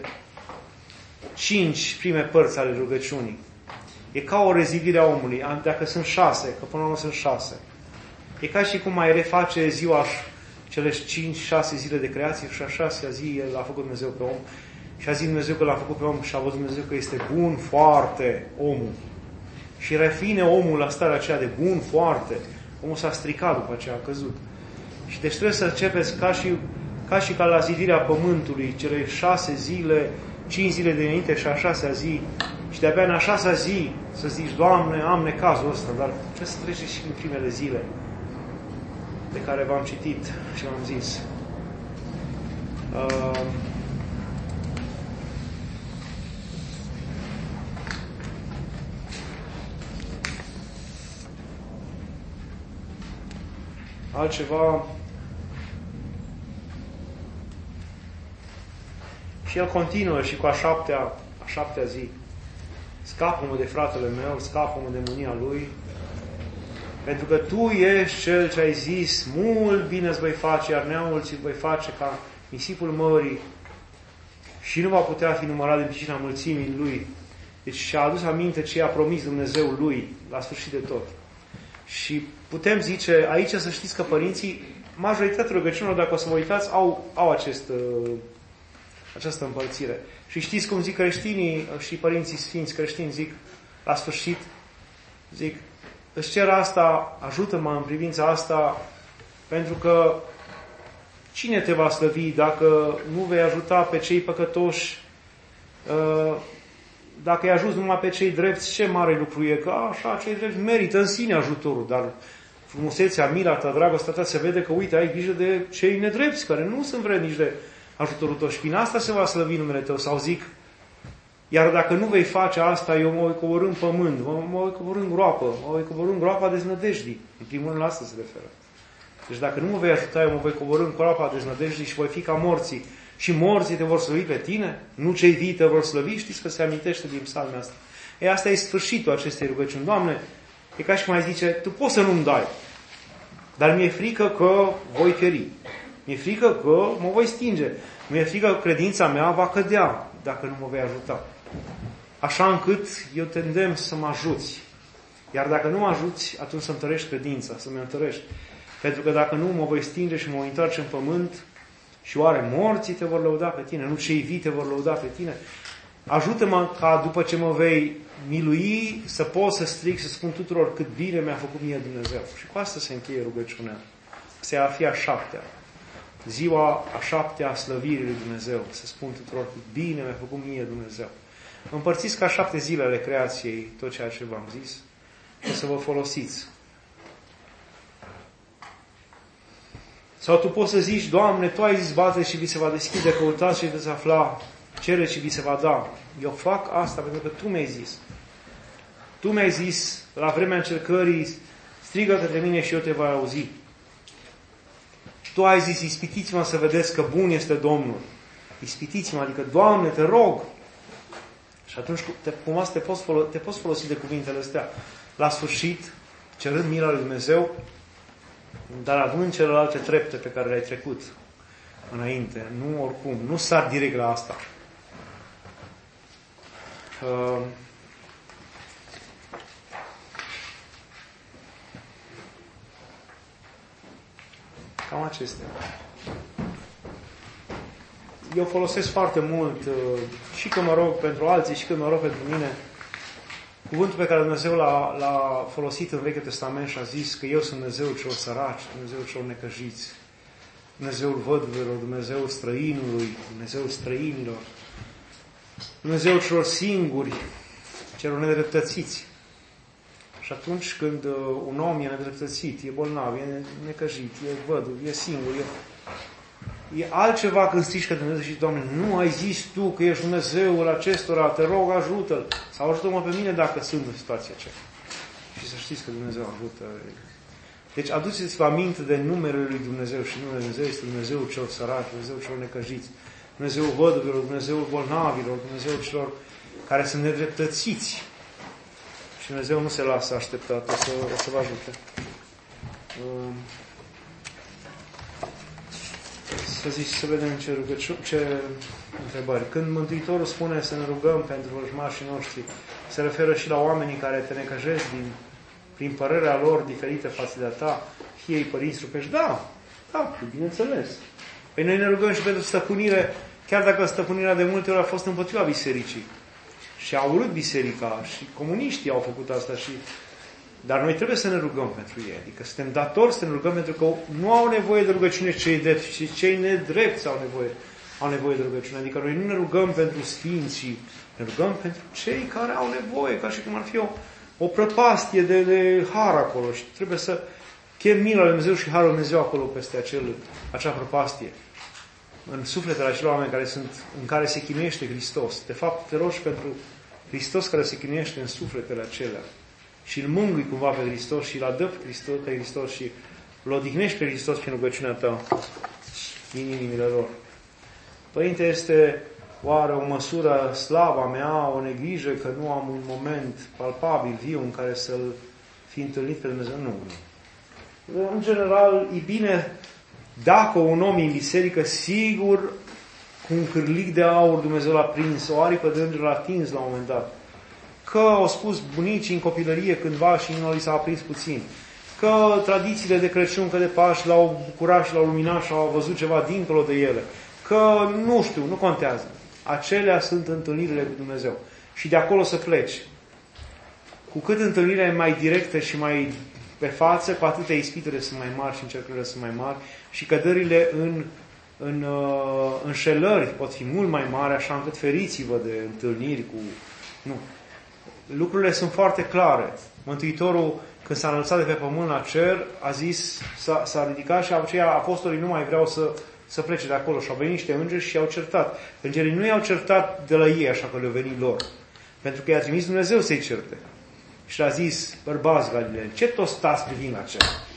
5 prime părți ale rugăciunii. E ca o rezivire a omului. Dacă sunt 6, că până la urmă sunt 6. E ca și cum mai reface ziua, cele 5-6 zile de creație și a 6-a zi l-a făcut Dumnezeu pe om. Și a zis Dumnezeu că l-a făcut pe om și a văzut Dumnezeu că este bun foarte omul. Și refine omul la starea aceea de bun foarte. Omul s-a stricat după aceea, a căzut. Și deci trebuie să începeți ca la zidirea pământului, cele 6 zile, 5 zile de înainte și a 6-a zi. Și de-abia în a 6-a zi să zici, Doamne, am necazul ăsta, dar trebuie să trece și în primele zile de care v-am citit și v-am zis. Altceva. Și el continuă și cu a șaptea zi. Scapă-mă de fratele meu, scapă-mă de mânia lui, pentru că tu ești cel ce ai zis, mult bine îți voi face, iar neamul ți voi face ca nisipul mării și nu va putea fi numărat de pricina mulțimii lui. Deci și-a adus aminte ce i-a promis Dumnezeu lui la sfârșit de tot. Și putem zice, aici să știți că părinții, majoritatea rugăciunilor, dacă o să vă uitați, au această împărțire. Și știți cum zic creștinii și părinții sfinți creștini, zic la sfârșit, zic, îți cer asta, ajută-mă în privința asta, pentru că cine te va slăvi dacă nu vei ajuta pe cei păcătoși, dacă i-ai ajuns numai pe cei drepți, ce mare lucru e, că așa, cei drepți merită în sine ajutorul, dar frumusețea, mila ta, dragostea ta se vede că, uite, ai grijă de cei nedrepți, care nu sunt vrednici de ajutorul tău și prin asta se va slăvi numele tău. Sau zic, iar dacă nu vei face asta, eu mă voi coborî în pământ, mă voi coborî în groapă, mă voi coborî în groapa deznădejdii. În primul rând la asta se referă. Deci dacă nu mă vei ajuta, eu mă voi coborî în groapa deznădejdii și voi fi ca morții. Și morții te vor slăvi pe tine, nu cei vii te vor slăvi. Știți că se amintește din psalmea asta. Asta e sfârșitul acestei rugăciuni. Doamne, e ca și cum ai zice, tu poți să nu-mi dai, dar mi-e frică că voi pieri. Mi-e frică că mă voi stinge. Mi-e frică că credința mea va cădea dacă nu mă vei ajuta. Așa încât eu te îndemn să mă ajuți. Iar dacă nu mă ajuți, atunci să întărești credința, să mă întărești. Pentru că dacă nu, mă voi stinge și mă voi întoarce în pământ și oare morții te vor lăuda pe tine, nu cei vii te vor lăuda pe tine. Ajută-mă ca după ce mă vei milui să pot să stric, să spun tuturor cât bine mi-a făcut mie Dumnezeu. Și cu asta se încheie rugăciunea. Asta ar fi a 7-a. Ziua a 7-a slăvirii lui Dumnezeu. Să spun tuturor cât bine mi-a făcut mie Dumnezeu. Împărțiți ca 7 zile ale creației tot ceea ce v-am zis și să vă folosiți. Sau tu poți să zici, Doamne, Tu ai zis, bate și vi se va deschide, căutați și veți afla. cereți și vi se va da. Eu fac asta pentru că Tu mi-ai zis. Tu mi-ai zis, la vremea încercării, strigă către mine și eu te voi auzi. Tu ai zis, ispitiți-mă să vedeți că bun este Domnul. Ispitiți-mă, adică, Doamne, te rog. Și atunci, cumva te poți folosi de cuvintele astea. La sfârșit, cerând mila lui Dumnezeu, dar având celelalte trepte pe care le-ai trecut înainte. Nu oricum, nu sar direct la asta. Cam acestea. Eu folosesc foarte mult, și când mă rog pentru alții, și când mă rog pentru mine, cuvântul pe care Dumnezeu l-a folosit în Vechiul Testament și a zis că eu sunt Dumnezeul celor săraci, Dumnezeul celor necăjiți, Dumnezeul văduvelor, Dumnezeul străinului, Dumnezeul străinilor, Dumnezeul celor singuri, celor nedreptățiți. Și atunci când un om e nedreptățit, e bolnav, e necăjit, e văduv, e singur, e altceva când strici că Dumnezeu și Doamne, nu ai zis Tu că ești Dumnezeul acestora, te rog, ajută-L. Sau ajută-mă pe mine dacă sunt în situația aceea. Și să știți că Dumnezeu ajută. Deci aduceți-vă aminte de numele lui Dumnezeu și numele Dumnezeu este Dumnezeul celor săraci, Dumnezeul celor necăjiți, Dumnezeul văduvilor, Dumnezeul bolnavilor, Dumnezeul celor care sunt nedreptățiți. Și Dumnezeu nu se lasă așteptat, o să vă ajute. Să vedem ce întrebări. Când Mântuitorul spune să ne rugăm pentru vrăjmașii noștri, se referă și la oamenii care te necăjesc prin părerea lor diferită față de a ta, fie ei părinți trupești? Da, bineînțeles. Păi noi ne rugăm și pentru stăpânire, chiar dacă stăpânirea de multe ori a fost împotriva bisericii. Și au urât biserica și comuniștii au făcut asta dar noi trebuie să ne rugăm pentru ei. Adică suntem datori să ne rugăm pentru că nu au nevoie de rugăciune cei drepți și cei nedrepți au nevoie de rugăciune. Adică noi nu ne rugăm pentru sfinți, ci ne rugăm pentru cei care au nevoie, ca și cum ar fi o prăpastie de har acolo. Și trebuie să chem mila lui Dumnezeu și harul lui Dumnezeu acolo peste acea prăpastie. În sufletele acelor oameni în care se chinuiește Hristos. De fapt, te rogi pentru Hristos care se chinuiește în sufletele acelea. Și îl mângâi cumva pe Hristos și îl adăpi pe Hristos și îl odihnești pe Hristos prin rugăciunea ta din inimile lor. Părinte, este oare o măsură slava mea, o neglijă că nu am un moment palpabil, viu, în care să-L fi întâlnit pe Dumnezeu? Nu. În general, e bine dacă un om e în biserică, sigur, cu un cârlic de aur Dumnezeu l-a prins, o aripă de înger l-a atins la un moment dat. Că au spus bunicii în copilărie cândva și nu li s-a aprins puțin. Că tradițiile de Crăciun, că de Paști l-au bucurat și l-au luminat și au văzut ceva dincolo de ele. Că, nu știu, nu contează. Acelea sunt întâlnirile cu Dumnezeu. Și de acolo să pleci. Cu cât întâlnirea e mai directă și mai pe față, cu atâtea ispitele sunt mai mari și încercările sunt mai mari și căderile în înșelări pot fi mult mai mari, așa încât feriți-vă de întâlniri cu... Nu. Lucrurile sunt foarte clare. Mântuitorul, când s-a înălțat de pe pământ la cer, a zis, s-a ridicat și aceia apostolii nu mai vreau să plece de acolo. Și au venit niște îngeri și i-au certat. Îngerii nu i-au certat de la ei, așa că le-au venit lor. Pentru că i-a trimis Dumnezeu să-i certe. Și a zis, bărbați Galileeni, ce tot stați privind la cer?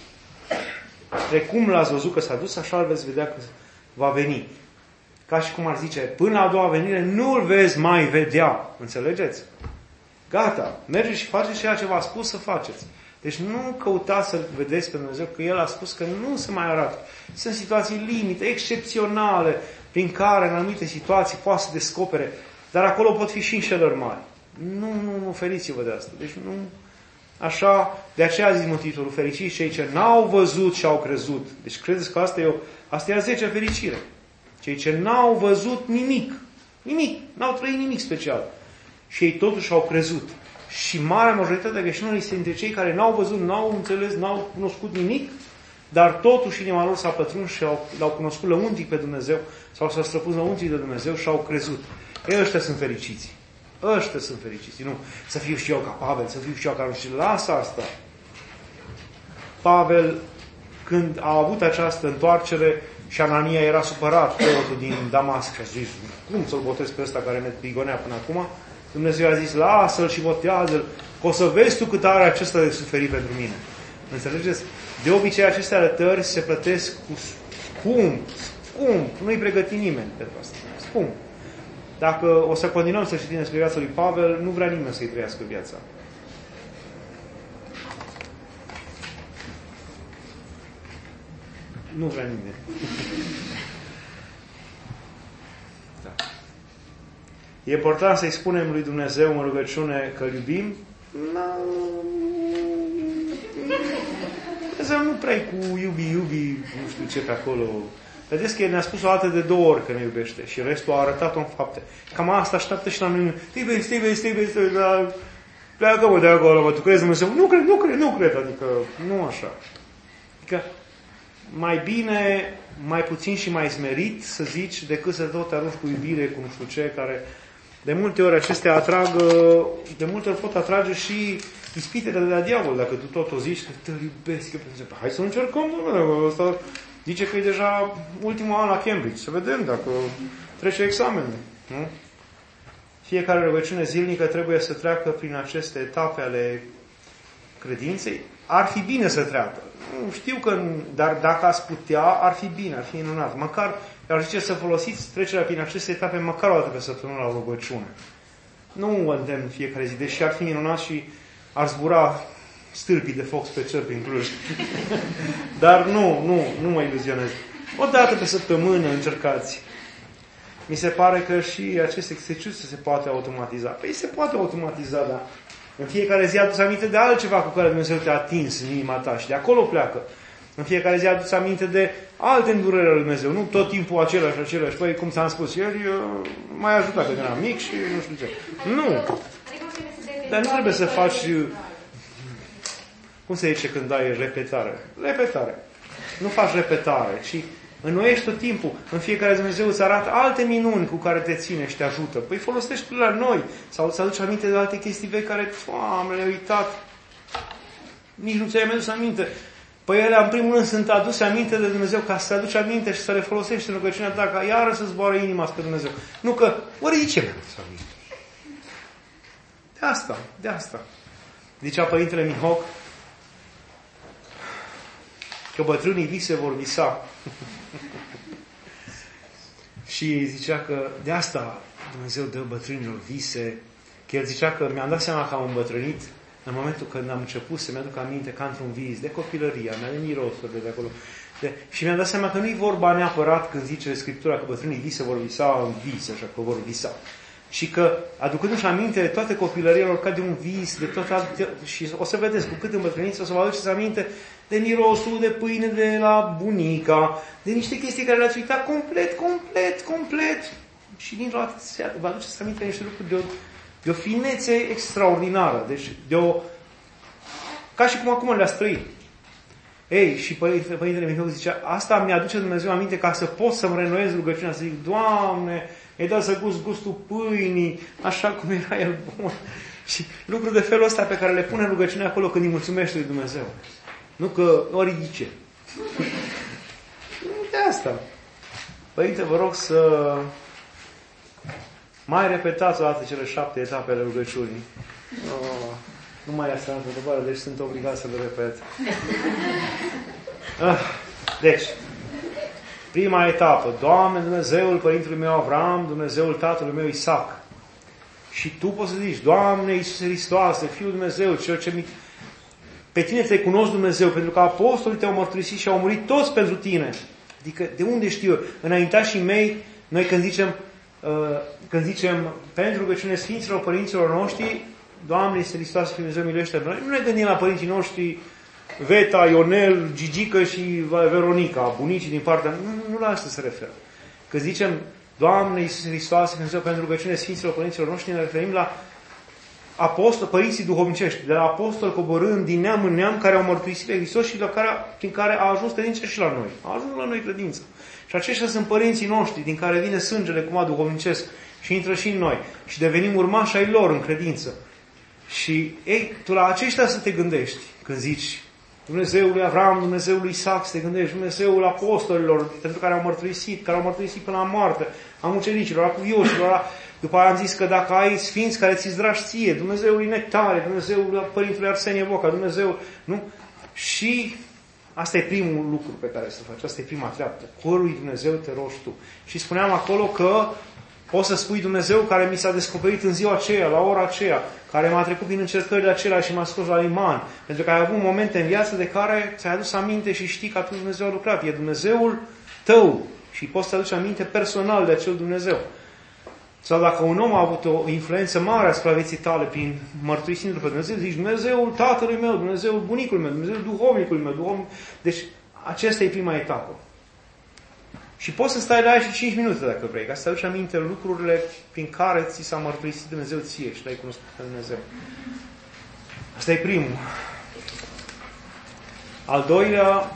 Precum l-ați văzut că s-a dus, așa îl veți vedea că va veni. Ca și cum ar zice, până la a doua venire nu îl veți mai vedea. Înțelegeți? Gata, mergeți și faceți ceea ce v-a spus să faceți. Deci nu căutați să-L vedeți pe Dumnezeu, că El a spus că nu se mai arată. Sunt situații limite, excepționale, prin care în anumite situații poate să descopere, dar acolo pot fi și înșelări mari. Nu, feriți-vă de asta. Deci nu, așa, de aceea a zis Mântuitorul, fericiți cei ce n-au văzut și au crezut. Deci credeți că asta e a 10-a fericire. Cei ce n-au văzut nimic, n-au trăit nimic special. Și ei totuși au crezut. Și marea majoritate a creștinilor este dintre cei care n-au văzut, n-au înțeles, n-au cunoscut nimic, dar totuși inima lor s-a pătruns și l-au cunoscut lăuntric pe Dumnezeu sau s-au străpus lăuntric de Dumnezeu și au crezut. Ăștia sunt fericiți. Ăștia sunt fericiți. Nu să fiu și eu ca Pavel, să fiu și eu ca și lasă asta. Pavel când a avut această întoarcere și Anania era supărat, preotul din Damasc, și a zis, cum să-l botez pe ăsta care ne prigonea până acum? Dumnezeu a zis, lasă-l și botează-l, că o să vezi tu cât are acesta de suferit pentru mine. Înțelegeți? De obicei aceste arătări se plătesc cu scump. Nu-i pregăti nimeni pentru asta. Scump. Dacă o să continuăm să citim despre viața lui Pavel, nu vrea nimeni să-i trăiască viața. Nu vrea nimeni. Da. E important să-i spunem lui Dumnezeu în rugăciune că îl iubim? Dumnezeu nu prea cu iubi, nu știu ce pe acolo. Vedeți că El ne-a spus o dată de 2 ori că ne iubește și restul a arătat-o în fapte. Cam asta așteaptă și la noi. Te iubesc, dar pleacă-mă de acolo, mă, tu crezi Dumnezeu? Nu cred, adică nu așa. Adică mai bine, mai puțin și mai smerit să zici decât să tot arunci cu iubire, cu nu știu ce, care de multe ori acestea de multe ori pot atrage și ispitele de la diavol, dacă tu tot o zici că te iubesc, hai să încercăm, domnule, ăsta zice că e deja ultimul an la Cambridge, să vedem dacă trece examenul, nu? Fiecare rugăciune zilnică trebuie să treacă prin aceste etape ale credinței. Ar fi bine să treacă. Nu știu că, dar dacă ați putea, ar fi bine, ar fi minunat. Măcar, ar zice să folosiți trecerea prin aceste etape măcar o dată pe săptămână la rugăciune. Nu îndemn fiecare zi, deși ar fi minunat și ar zbura stâlpii de foc pe cer prin Cluj. Dar nu mă iluzionez. O dată pe săptămână încercați. Mi se pare că și acest exercițiu se poate automatiza. Păi se poate automatiza, dar în fiecare zi adu-ți aminte de altceva cu care Dumnezeu te-a atins în inima ta și de acolo pleacă. În fiecare zi adu-ți aminte de alte îndurări ale lui Dumnezeu. Nu tot timpul același. Păi, cum ți-am spus ieri, m-ai ajutat când eram mic și nu știu ce. Nu. Dar nu trebuie să faci, cum se zice când ai repetare. Nu faci repetare, ci înnoiești tot timpul. În fiecare zi Dumnezeu îți arată alte minuni cu care te ține și te ajută. Păi folosești la noi. Sau îți aduci aminte de alte chestii vechi care, le-ai uitat. Nici nu ți-ai adus aminte. Păi ele, în primul rând, sunt aduse aminte de Dumnezeu ca să te aduci aminte și să le folosești în rugăciunea ta, ca iară să zboară inima spre Dumnezeu. Nu că, ori de ce mi-a adus aminte? De asta. Zicea Părintele Mihoc că bătrânii vise vor visa. Și zicea că de asta Dumnezeu dă bătrânilor vise, că el zicea că mi-am dat seama că am îmbătrânit în momentul când am început să mi-aduc aminte ca într-un vis, de copilăria mea, de mirosurile de acolo. Și mi-am dat seama că nu-i vorba neapărat când zice Scriptura că bătrânii vise vor visa în vis, așa că vor visa. Și că, aducându-și aminte de toate copilăriilor ca de un vis, de tot și o să vedeți, cu cât îmbătrâniți, o să vă aduceți aminte de mirosul de pâine de la bunica, de niște chestii care le-ați uitat complet. Și dintr-o dată vă aduceți aminte de niște lucruri de o finețe extraordinară. Deci, ca și cum acum le-ați trăit. Ei, și Părintele Mihoc zicea, asta mi-aduce Dumnezeu aminte ca să pot să-mi reînnoiez rugăciunea, să zic, Doamne, mi-ai dat să gust gustul pâinii, așa cum era el bun. Și lucruri de felul ăsta pe care le pune în rugăciunea acolo când îi mulțumește lui Dumnezeu. Nu că ori zice. De asta. Părinte, vă rog să mai repetați o dată cele 7 etape ale rugăciunii. Nu mai asta am întrebare, deci sunt obligat să le repet. Deci, prima etapă. Doamne, Dumnezeul Părintelui meu Avram, Dumnezeul Tatălui meu Isaac. Și tu poți să zici, Doamne Iisuse Hristoase, Fiul Dumnezeu, cel ce pe tine te cunosc Dumnezeu, pentru că apostolii te-au mărturisit și au murit toți pentru tine. Adică, de unde știu eu? Înaintașii mei, noi când zicem pentru rugăciune Sfinților Părinților noștri, Doamne Iisuse Hristoase, Fiul Dumnezeu, miluiește noi. Nu ne gândim la părinții noștri, Veta, Ionel, Gigică și Veronica, bunicii din partea... Nu la asta se referă. Că zicem, Doamne Iisuse Hristoase, Dumnezeu, pentru rugăciune Sfinților Părinților noștri, ne referim la apostoli, părinții duhovnicești, de la apostoli coborând din neam în neam care au mărturisit pe Hristos și prin care a ajuns credința și la noi. A ajuns la noi credința. Și aceștia sunt părinții noștri, din care vine sângele cumva duhovnicesc și intră și în noi. Și devenim urmași ai lor în credință. Și, tu la aceștia să te gândești când zici Dumnezeul lui Avram, Dumnezeul lui Isaac, să te gândești, Dumnezeul apostolilor, pentru care au mărturisit până la moarte, a mucenicilor, a cuvioșilor, după aia am zis că dacă ai sfinți care ți-ți dragi ție, Dumnezeul lui Nectare, Dumnezeul Părintele Arsenie Boca, Dumnezeul, nu? Și asta e primul lucru pe care să faci, asta e prima treaptă. Cărui Dumnezeu te rogi tu. Și spuneam acolo că poți să spui Dumnezeu care mi s-a descoperit în ziua aceea, la ora aceea, care m-a trecut prin încercările acelea și m-a scos la liman. Pentru că ai avut momente în viață de care ți-ai adus aminte și știi că atunci Dumnezeu a lucrat. E Dumnezeul tău și poți să aduci aminte personal de acel Dumnezeu. Sau dacă un om a avut o influență mare asupra vieții tale prin mărturisindu-L pe Dumnezeu, zici Dumnezeul tatălui meu, Dumnezeul bunicului meu, Dumnezeul duhovnicului meu. Deci aceasta e prima etapă. Și poți să stai la ea și 5 minute dacă vrei, ca să aduci aminte lucrurile prin care ți s-a mărturisit Dumnezeu ție și l-ai cunoscut pe Dumnezeu. Asta e primul. Al doilea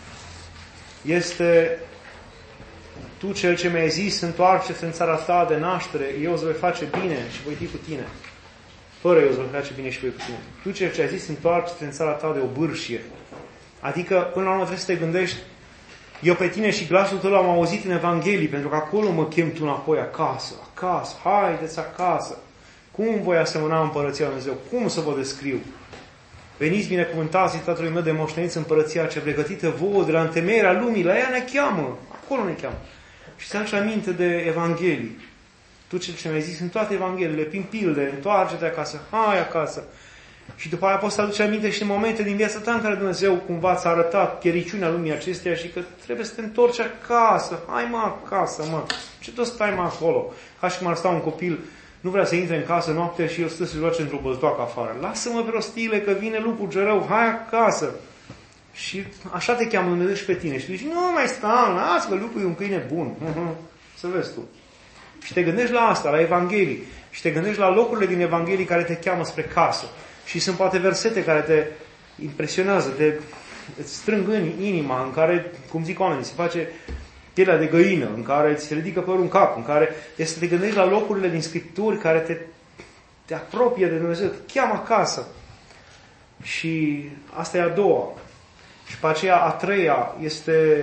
este tu, cel ce mi-ai zis, întoarce-te în țara ta de naștere, eu îți voi face bine și voi fi cu tine. Fără eu îți voi face bine și voi cu tine. Tu, cel ce ai zis, întoarce-te în țara ta de obârșie. Adică, până la urmă, trebuie să te gândești, eu pe tine și glasul tău l-am auzit în Evanghelii, pentru că acolo mă chem tu înapoi acasă. Acasă, haideți acasă. Cum voi asemăna Împărăția Lui Dumnezeu? Cum să vă descriu? Veniți binecuvântați Tatălui meu de moșteniți Împărăția ce pregătită vouă de la întemeierea lumii. La ea ne cheamă. Acolo ne cheamă. Și ți-aduce aminte de Evanghelii. Tu cel ce mi-ai zis în toate Evangheliile, prin pilde, întoarce-te acasă, hai acasă. Și după aia poți să aduci aminte și în momente din viața ta în care Dumnezeu cumva ți-a arătat chericiunea lumii acesteia și că trebuie să te întorci acasă. Hai mă acasă, mă. Ce tot stai mă acolo? Ca și cum ar sta un copil, nu vrea să intre în casă noaptea și el stă să-și joace într-o băltoacă afară. Lasă-mă prostile că vine lupul gerău, hai acasă. Și așa te cheamă Dumnezeu și pe tine. Și tu zici, nu mai sta, lasă că lupul e un câine bun. Să vezi tu. Și te gândești la asta, la Evanghelii. Și te gândești la locurile din Evanghelii care te cheamă spre casă. Și sunt poate versete care te impresionează, îți strâng în inima, în care, cum zic oamenii, se face pielea de găină, în care îți ridică părul în cap, în care este să te gândești la locurile din Scripturi care te apropie de Dumnezeu, te cheamă acasă. Și asta e a doua. Și pe aceea a treia este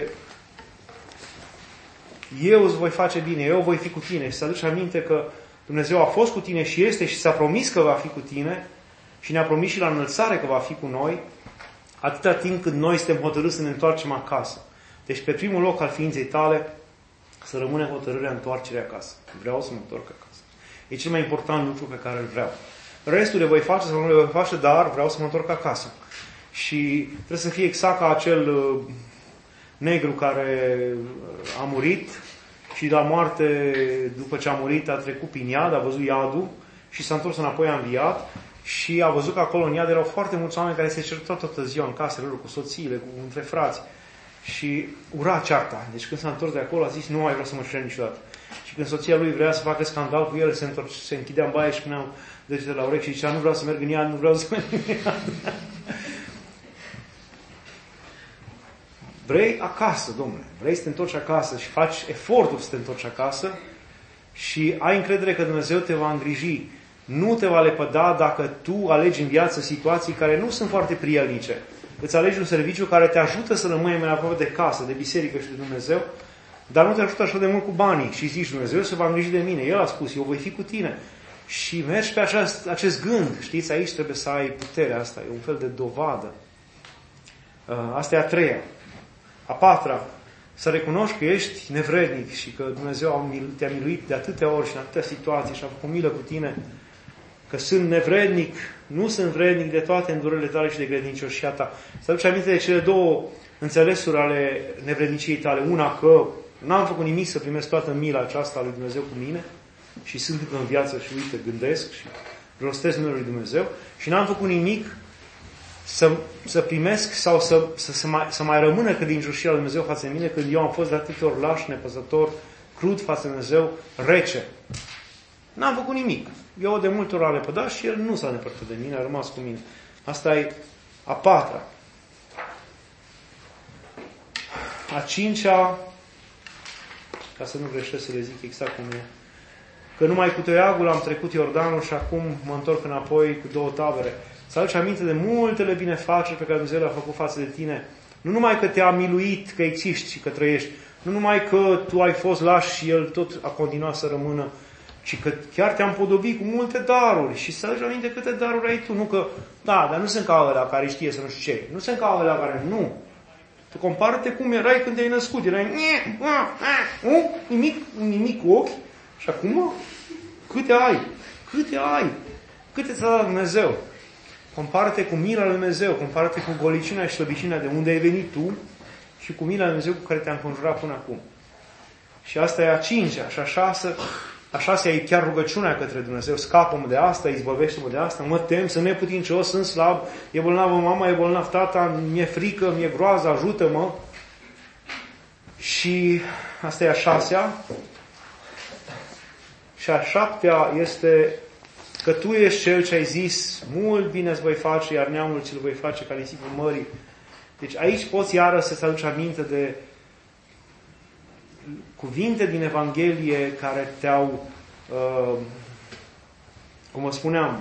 eu îți voi face bine, eu voi fi cu tine. Și să aduci aminte că Dumnezeu a fost cu tine și este și s-a promis că va fi cu tine și ne-a promis și la înălțare că va fi cu noi, atâta timp cât noi suntem hotărâți să ne întoarcem acasă. Deci pe primul loc al ființei tale să rămâne hotărârea întoarcerea acasă. Vreau să mă întorc acasă. E cel mai important lucru pe care îl vreau. Restul le voi face sau nu le voi face, dar vreau să mă întorc acasă. Și trebuie să fie exact ca acel negru care a murit și la moarte, după ce a murit, a trecut prin iad, a văzut iadul și s-a întors înapoi, a înviat și a văzut că acolo în iad erau foarte mulți oameni care se certau toată ziua în casele lor, cu soțiile, între frați și ura cearta. Deci când s-a întors de acolo a zis, nu mai vreau să mă cere niciodată. Și când soția lui vrea să facă scandal cu el, se închidea în baie și puneau degetele la urechi și zicea, nu vreau să merg în iad, nu vreau să merg în iad. Vrei acasă, domnule, vrei să te întorci acasă și faci efortul să te întorci acasă și ai încredere că Dumnezeu te va îngriji. Nu te va lepăda dacă tu alegi în viață situații care nu sunt foarte prielnice. Îți alegi un serviciu care te ajută să rămâi mai aproape de casă, de biserică și de Dumnezeu, dar nu te ajută așa de mult cu banii și zici, Dumnezeu se va îngriji de mine. El a spus, eu voi fi cu tine. Și mergi pe acest gând. Știți, aici trebuie să ai puterea asta. E un fel de dovadă. Asta e a treia. A patra, să recunoști că ești nevrednic și că Dumnezeu te-a miluit de atâtea ori și în atâtea situații și a făcut milă cu tine, că sunt nevrednic, nu sunt vrednic de toate îndurările tale și de credincioșia ta. Să aduci aminte de cele două înțelesuri ale nevredniciei tale. Una, că n-am făcut nimic să primesc toată mila aceasta a lui Dumnezeu cu mine și sunt încă în viață și uite, gândesc și rostesc numele lui Dumnezeu și n-am făcut nimic să primesc sau să mai rămână credincioșia lui Dumnezeu față de mine când eu am fost de atâtea ori laș, nepăsător, crud față de Dumnezeu, rece. N-am făcut nimic. Eu de multe ori am lepădat și el nu s-a depărtat de mine, a rămas cu mine. Asta e a patra. A cincea, ca să nu greșesc să le zic exact cum e, că numai cu toiagul am trecut Iordanul și acum mă întorc înapoi cu două tabere. să aduci aminte de multele binefaceri pe care Dumnezeu le-a făcut față de tine. Nu numai că te-a miluit, că existi și că trăiești, nu numai că tu ai fost laș și El tot a continuat să rămână, ci că chiar te-am podobit cu multe daruri și să aduci aminte câte daruri ai tu. Nu că, da, dar nu sunt ca ăla care știe să nu știu ce. Nu sunt ca ăla care nu. Tu compară-te cum erai când te-ai născut. Erai nimic cu ochi. Și acum, câte ai? Câte ai? Câte ți-a dat Dumnezeu? Compară-te cu mila lui Dumnezeu. Compară-te cu goliciunea și slăbiciunea de unde ai venit tu și cu mila lui Dumnezeu cu care te-a înconjurat până acum. Și asta e a cincea. Și a șasea e chiar rugăciunea către Dumnezeu. Scapă-mă de asta, izbăvește-mă de asta, mă tem, sunt neputincios, sunt slab, e bolnavă mama, e bolnav tata, mi-e frică, mi-e groază, ajută-mă. Și asta e a șasea. Și a șaptea este că Tu ești Cel ce ai zis, mult bine îți voi face, iar neamul ce-l voi face ca nisipul mării. Deci aici poți iară să-ți aduci aminte de cuvinte din Evanghelie care te-au, cum vă spuneam,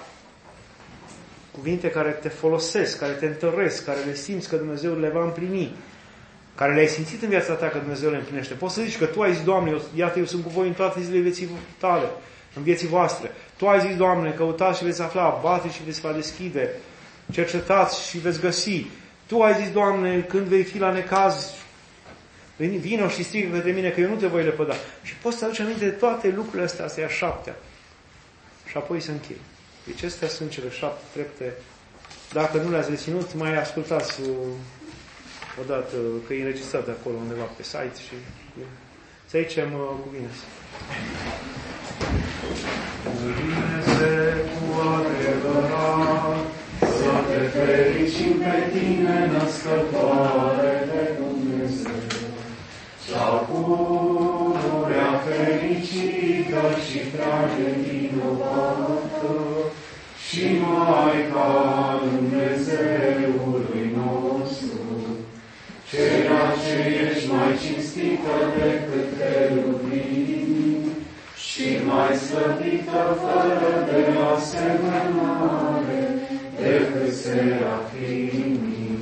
cuvinte care te folosesc, care te întăresc, care le simți că Dumnezeu le va împlini, care le-ai simțit în viața ta că Dumnezeu le împlinește. Poți să zici că Tu ai zis, Doamne, iată, eu sunt cu voi în toate zilele vieții tale, în vieții voastre. Tu ai zis, Doamne, căutați și veți afla, bateți și veți va deschide, cercetați și veți găsi. Tu ai zis, Doamne, când vei fi la necaz, vină și strigă către mine că eu nu te voi lepăda. Și poți să aduci aminte de toate lucrurile astea, astea e a șaptea. Și apoi să închei. Deci astea sunt cele 7 trepte. Dacă nu le-ați reținut, mai ascultați odată, că e înregistrat de acolo undeva pe site și să zicem cu bine. Dumnezeu cu adevărat, să te fericim pe tine, născătoare de Dumnezeu. Sau pururea fericită și prea nevinovată și Maica Dumnezeului nostru, ceea ce ești mai cinstită decât cherubini și mai slăvită fără de asemănare decât serafimii,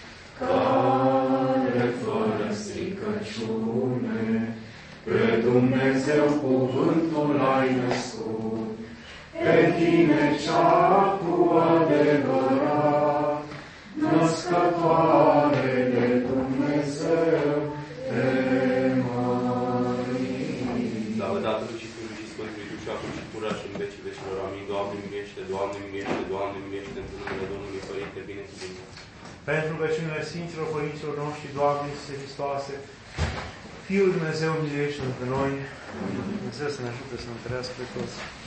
care fără stricăciune pe Dumnezeu cuvântul ai născut, pe tine cea cu adevărat, născătoare de Dumnezeu, te mărim. Slavă Tatălui și Fiului și Sfântului Duh și acum și purea și în vecii vecilor. Amin. Doamne miluiește, Doamne miluiește, Doamne miluiește, într-un numele Domnului Părinte, binecuvântat. Pentru rugăciunile Sfinților Părinților noștri, Doamne Iisuse Hristoase, Fiul Dumnezeu miluiește între noi, Dumnezeu să ne ajute să ne întărească pe toți.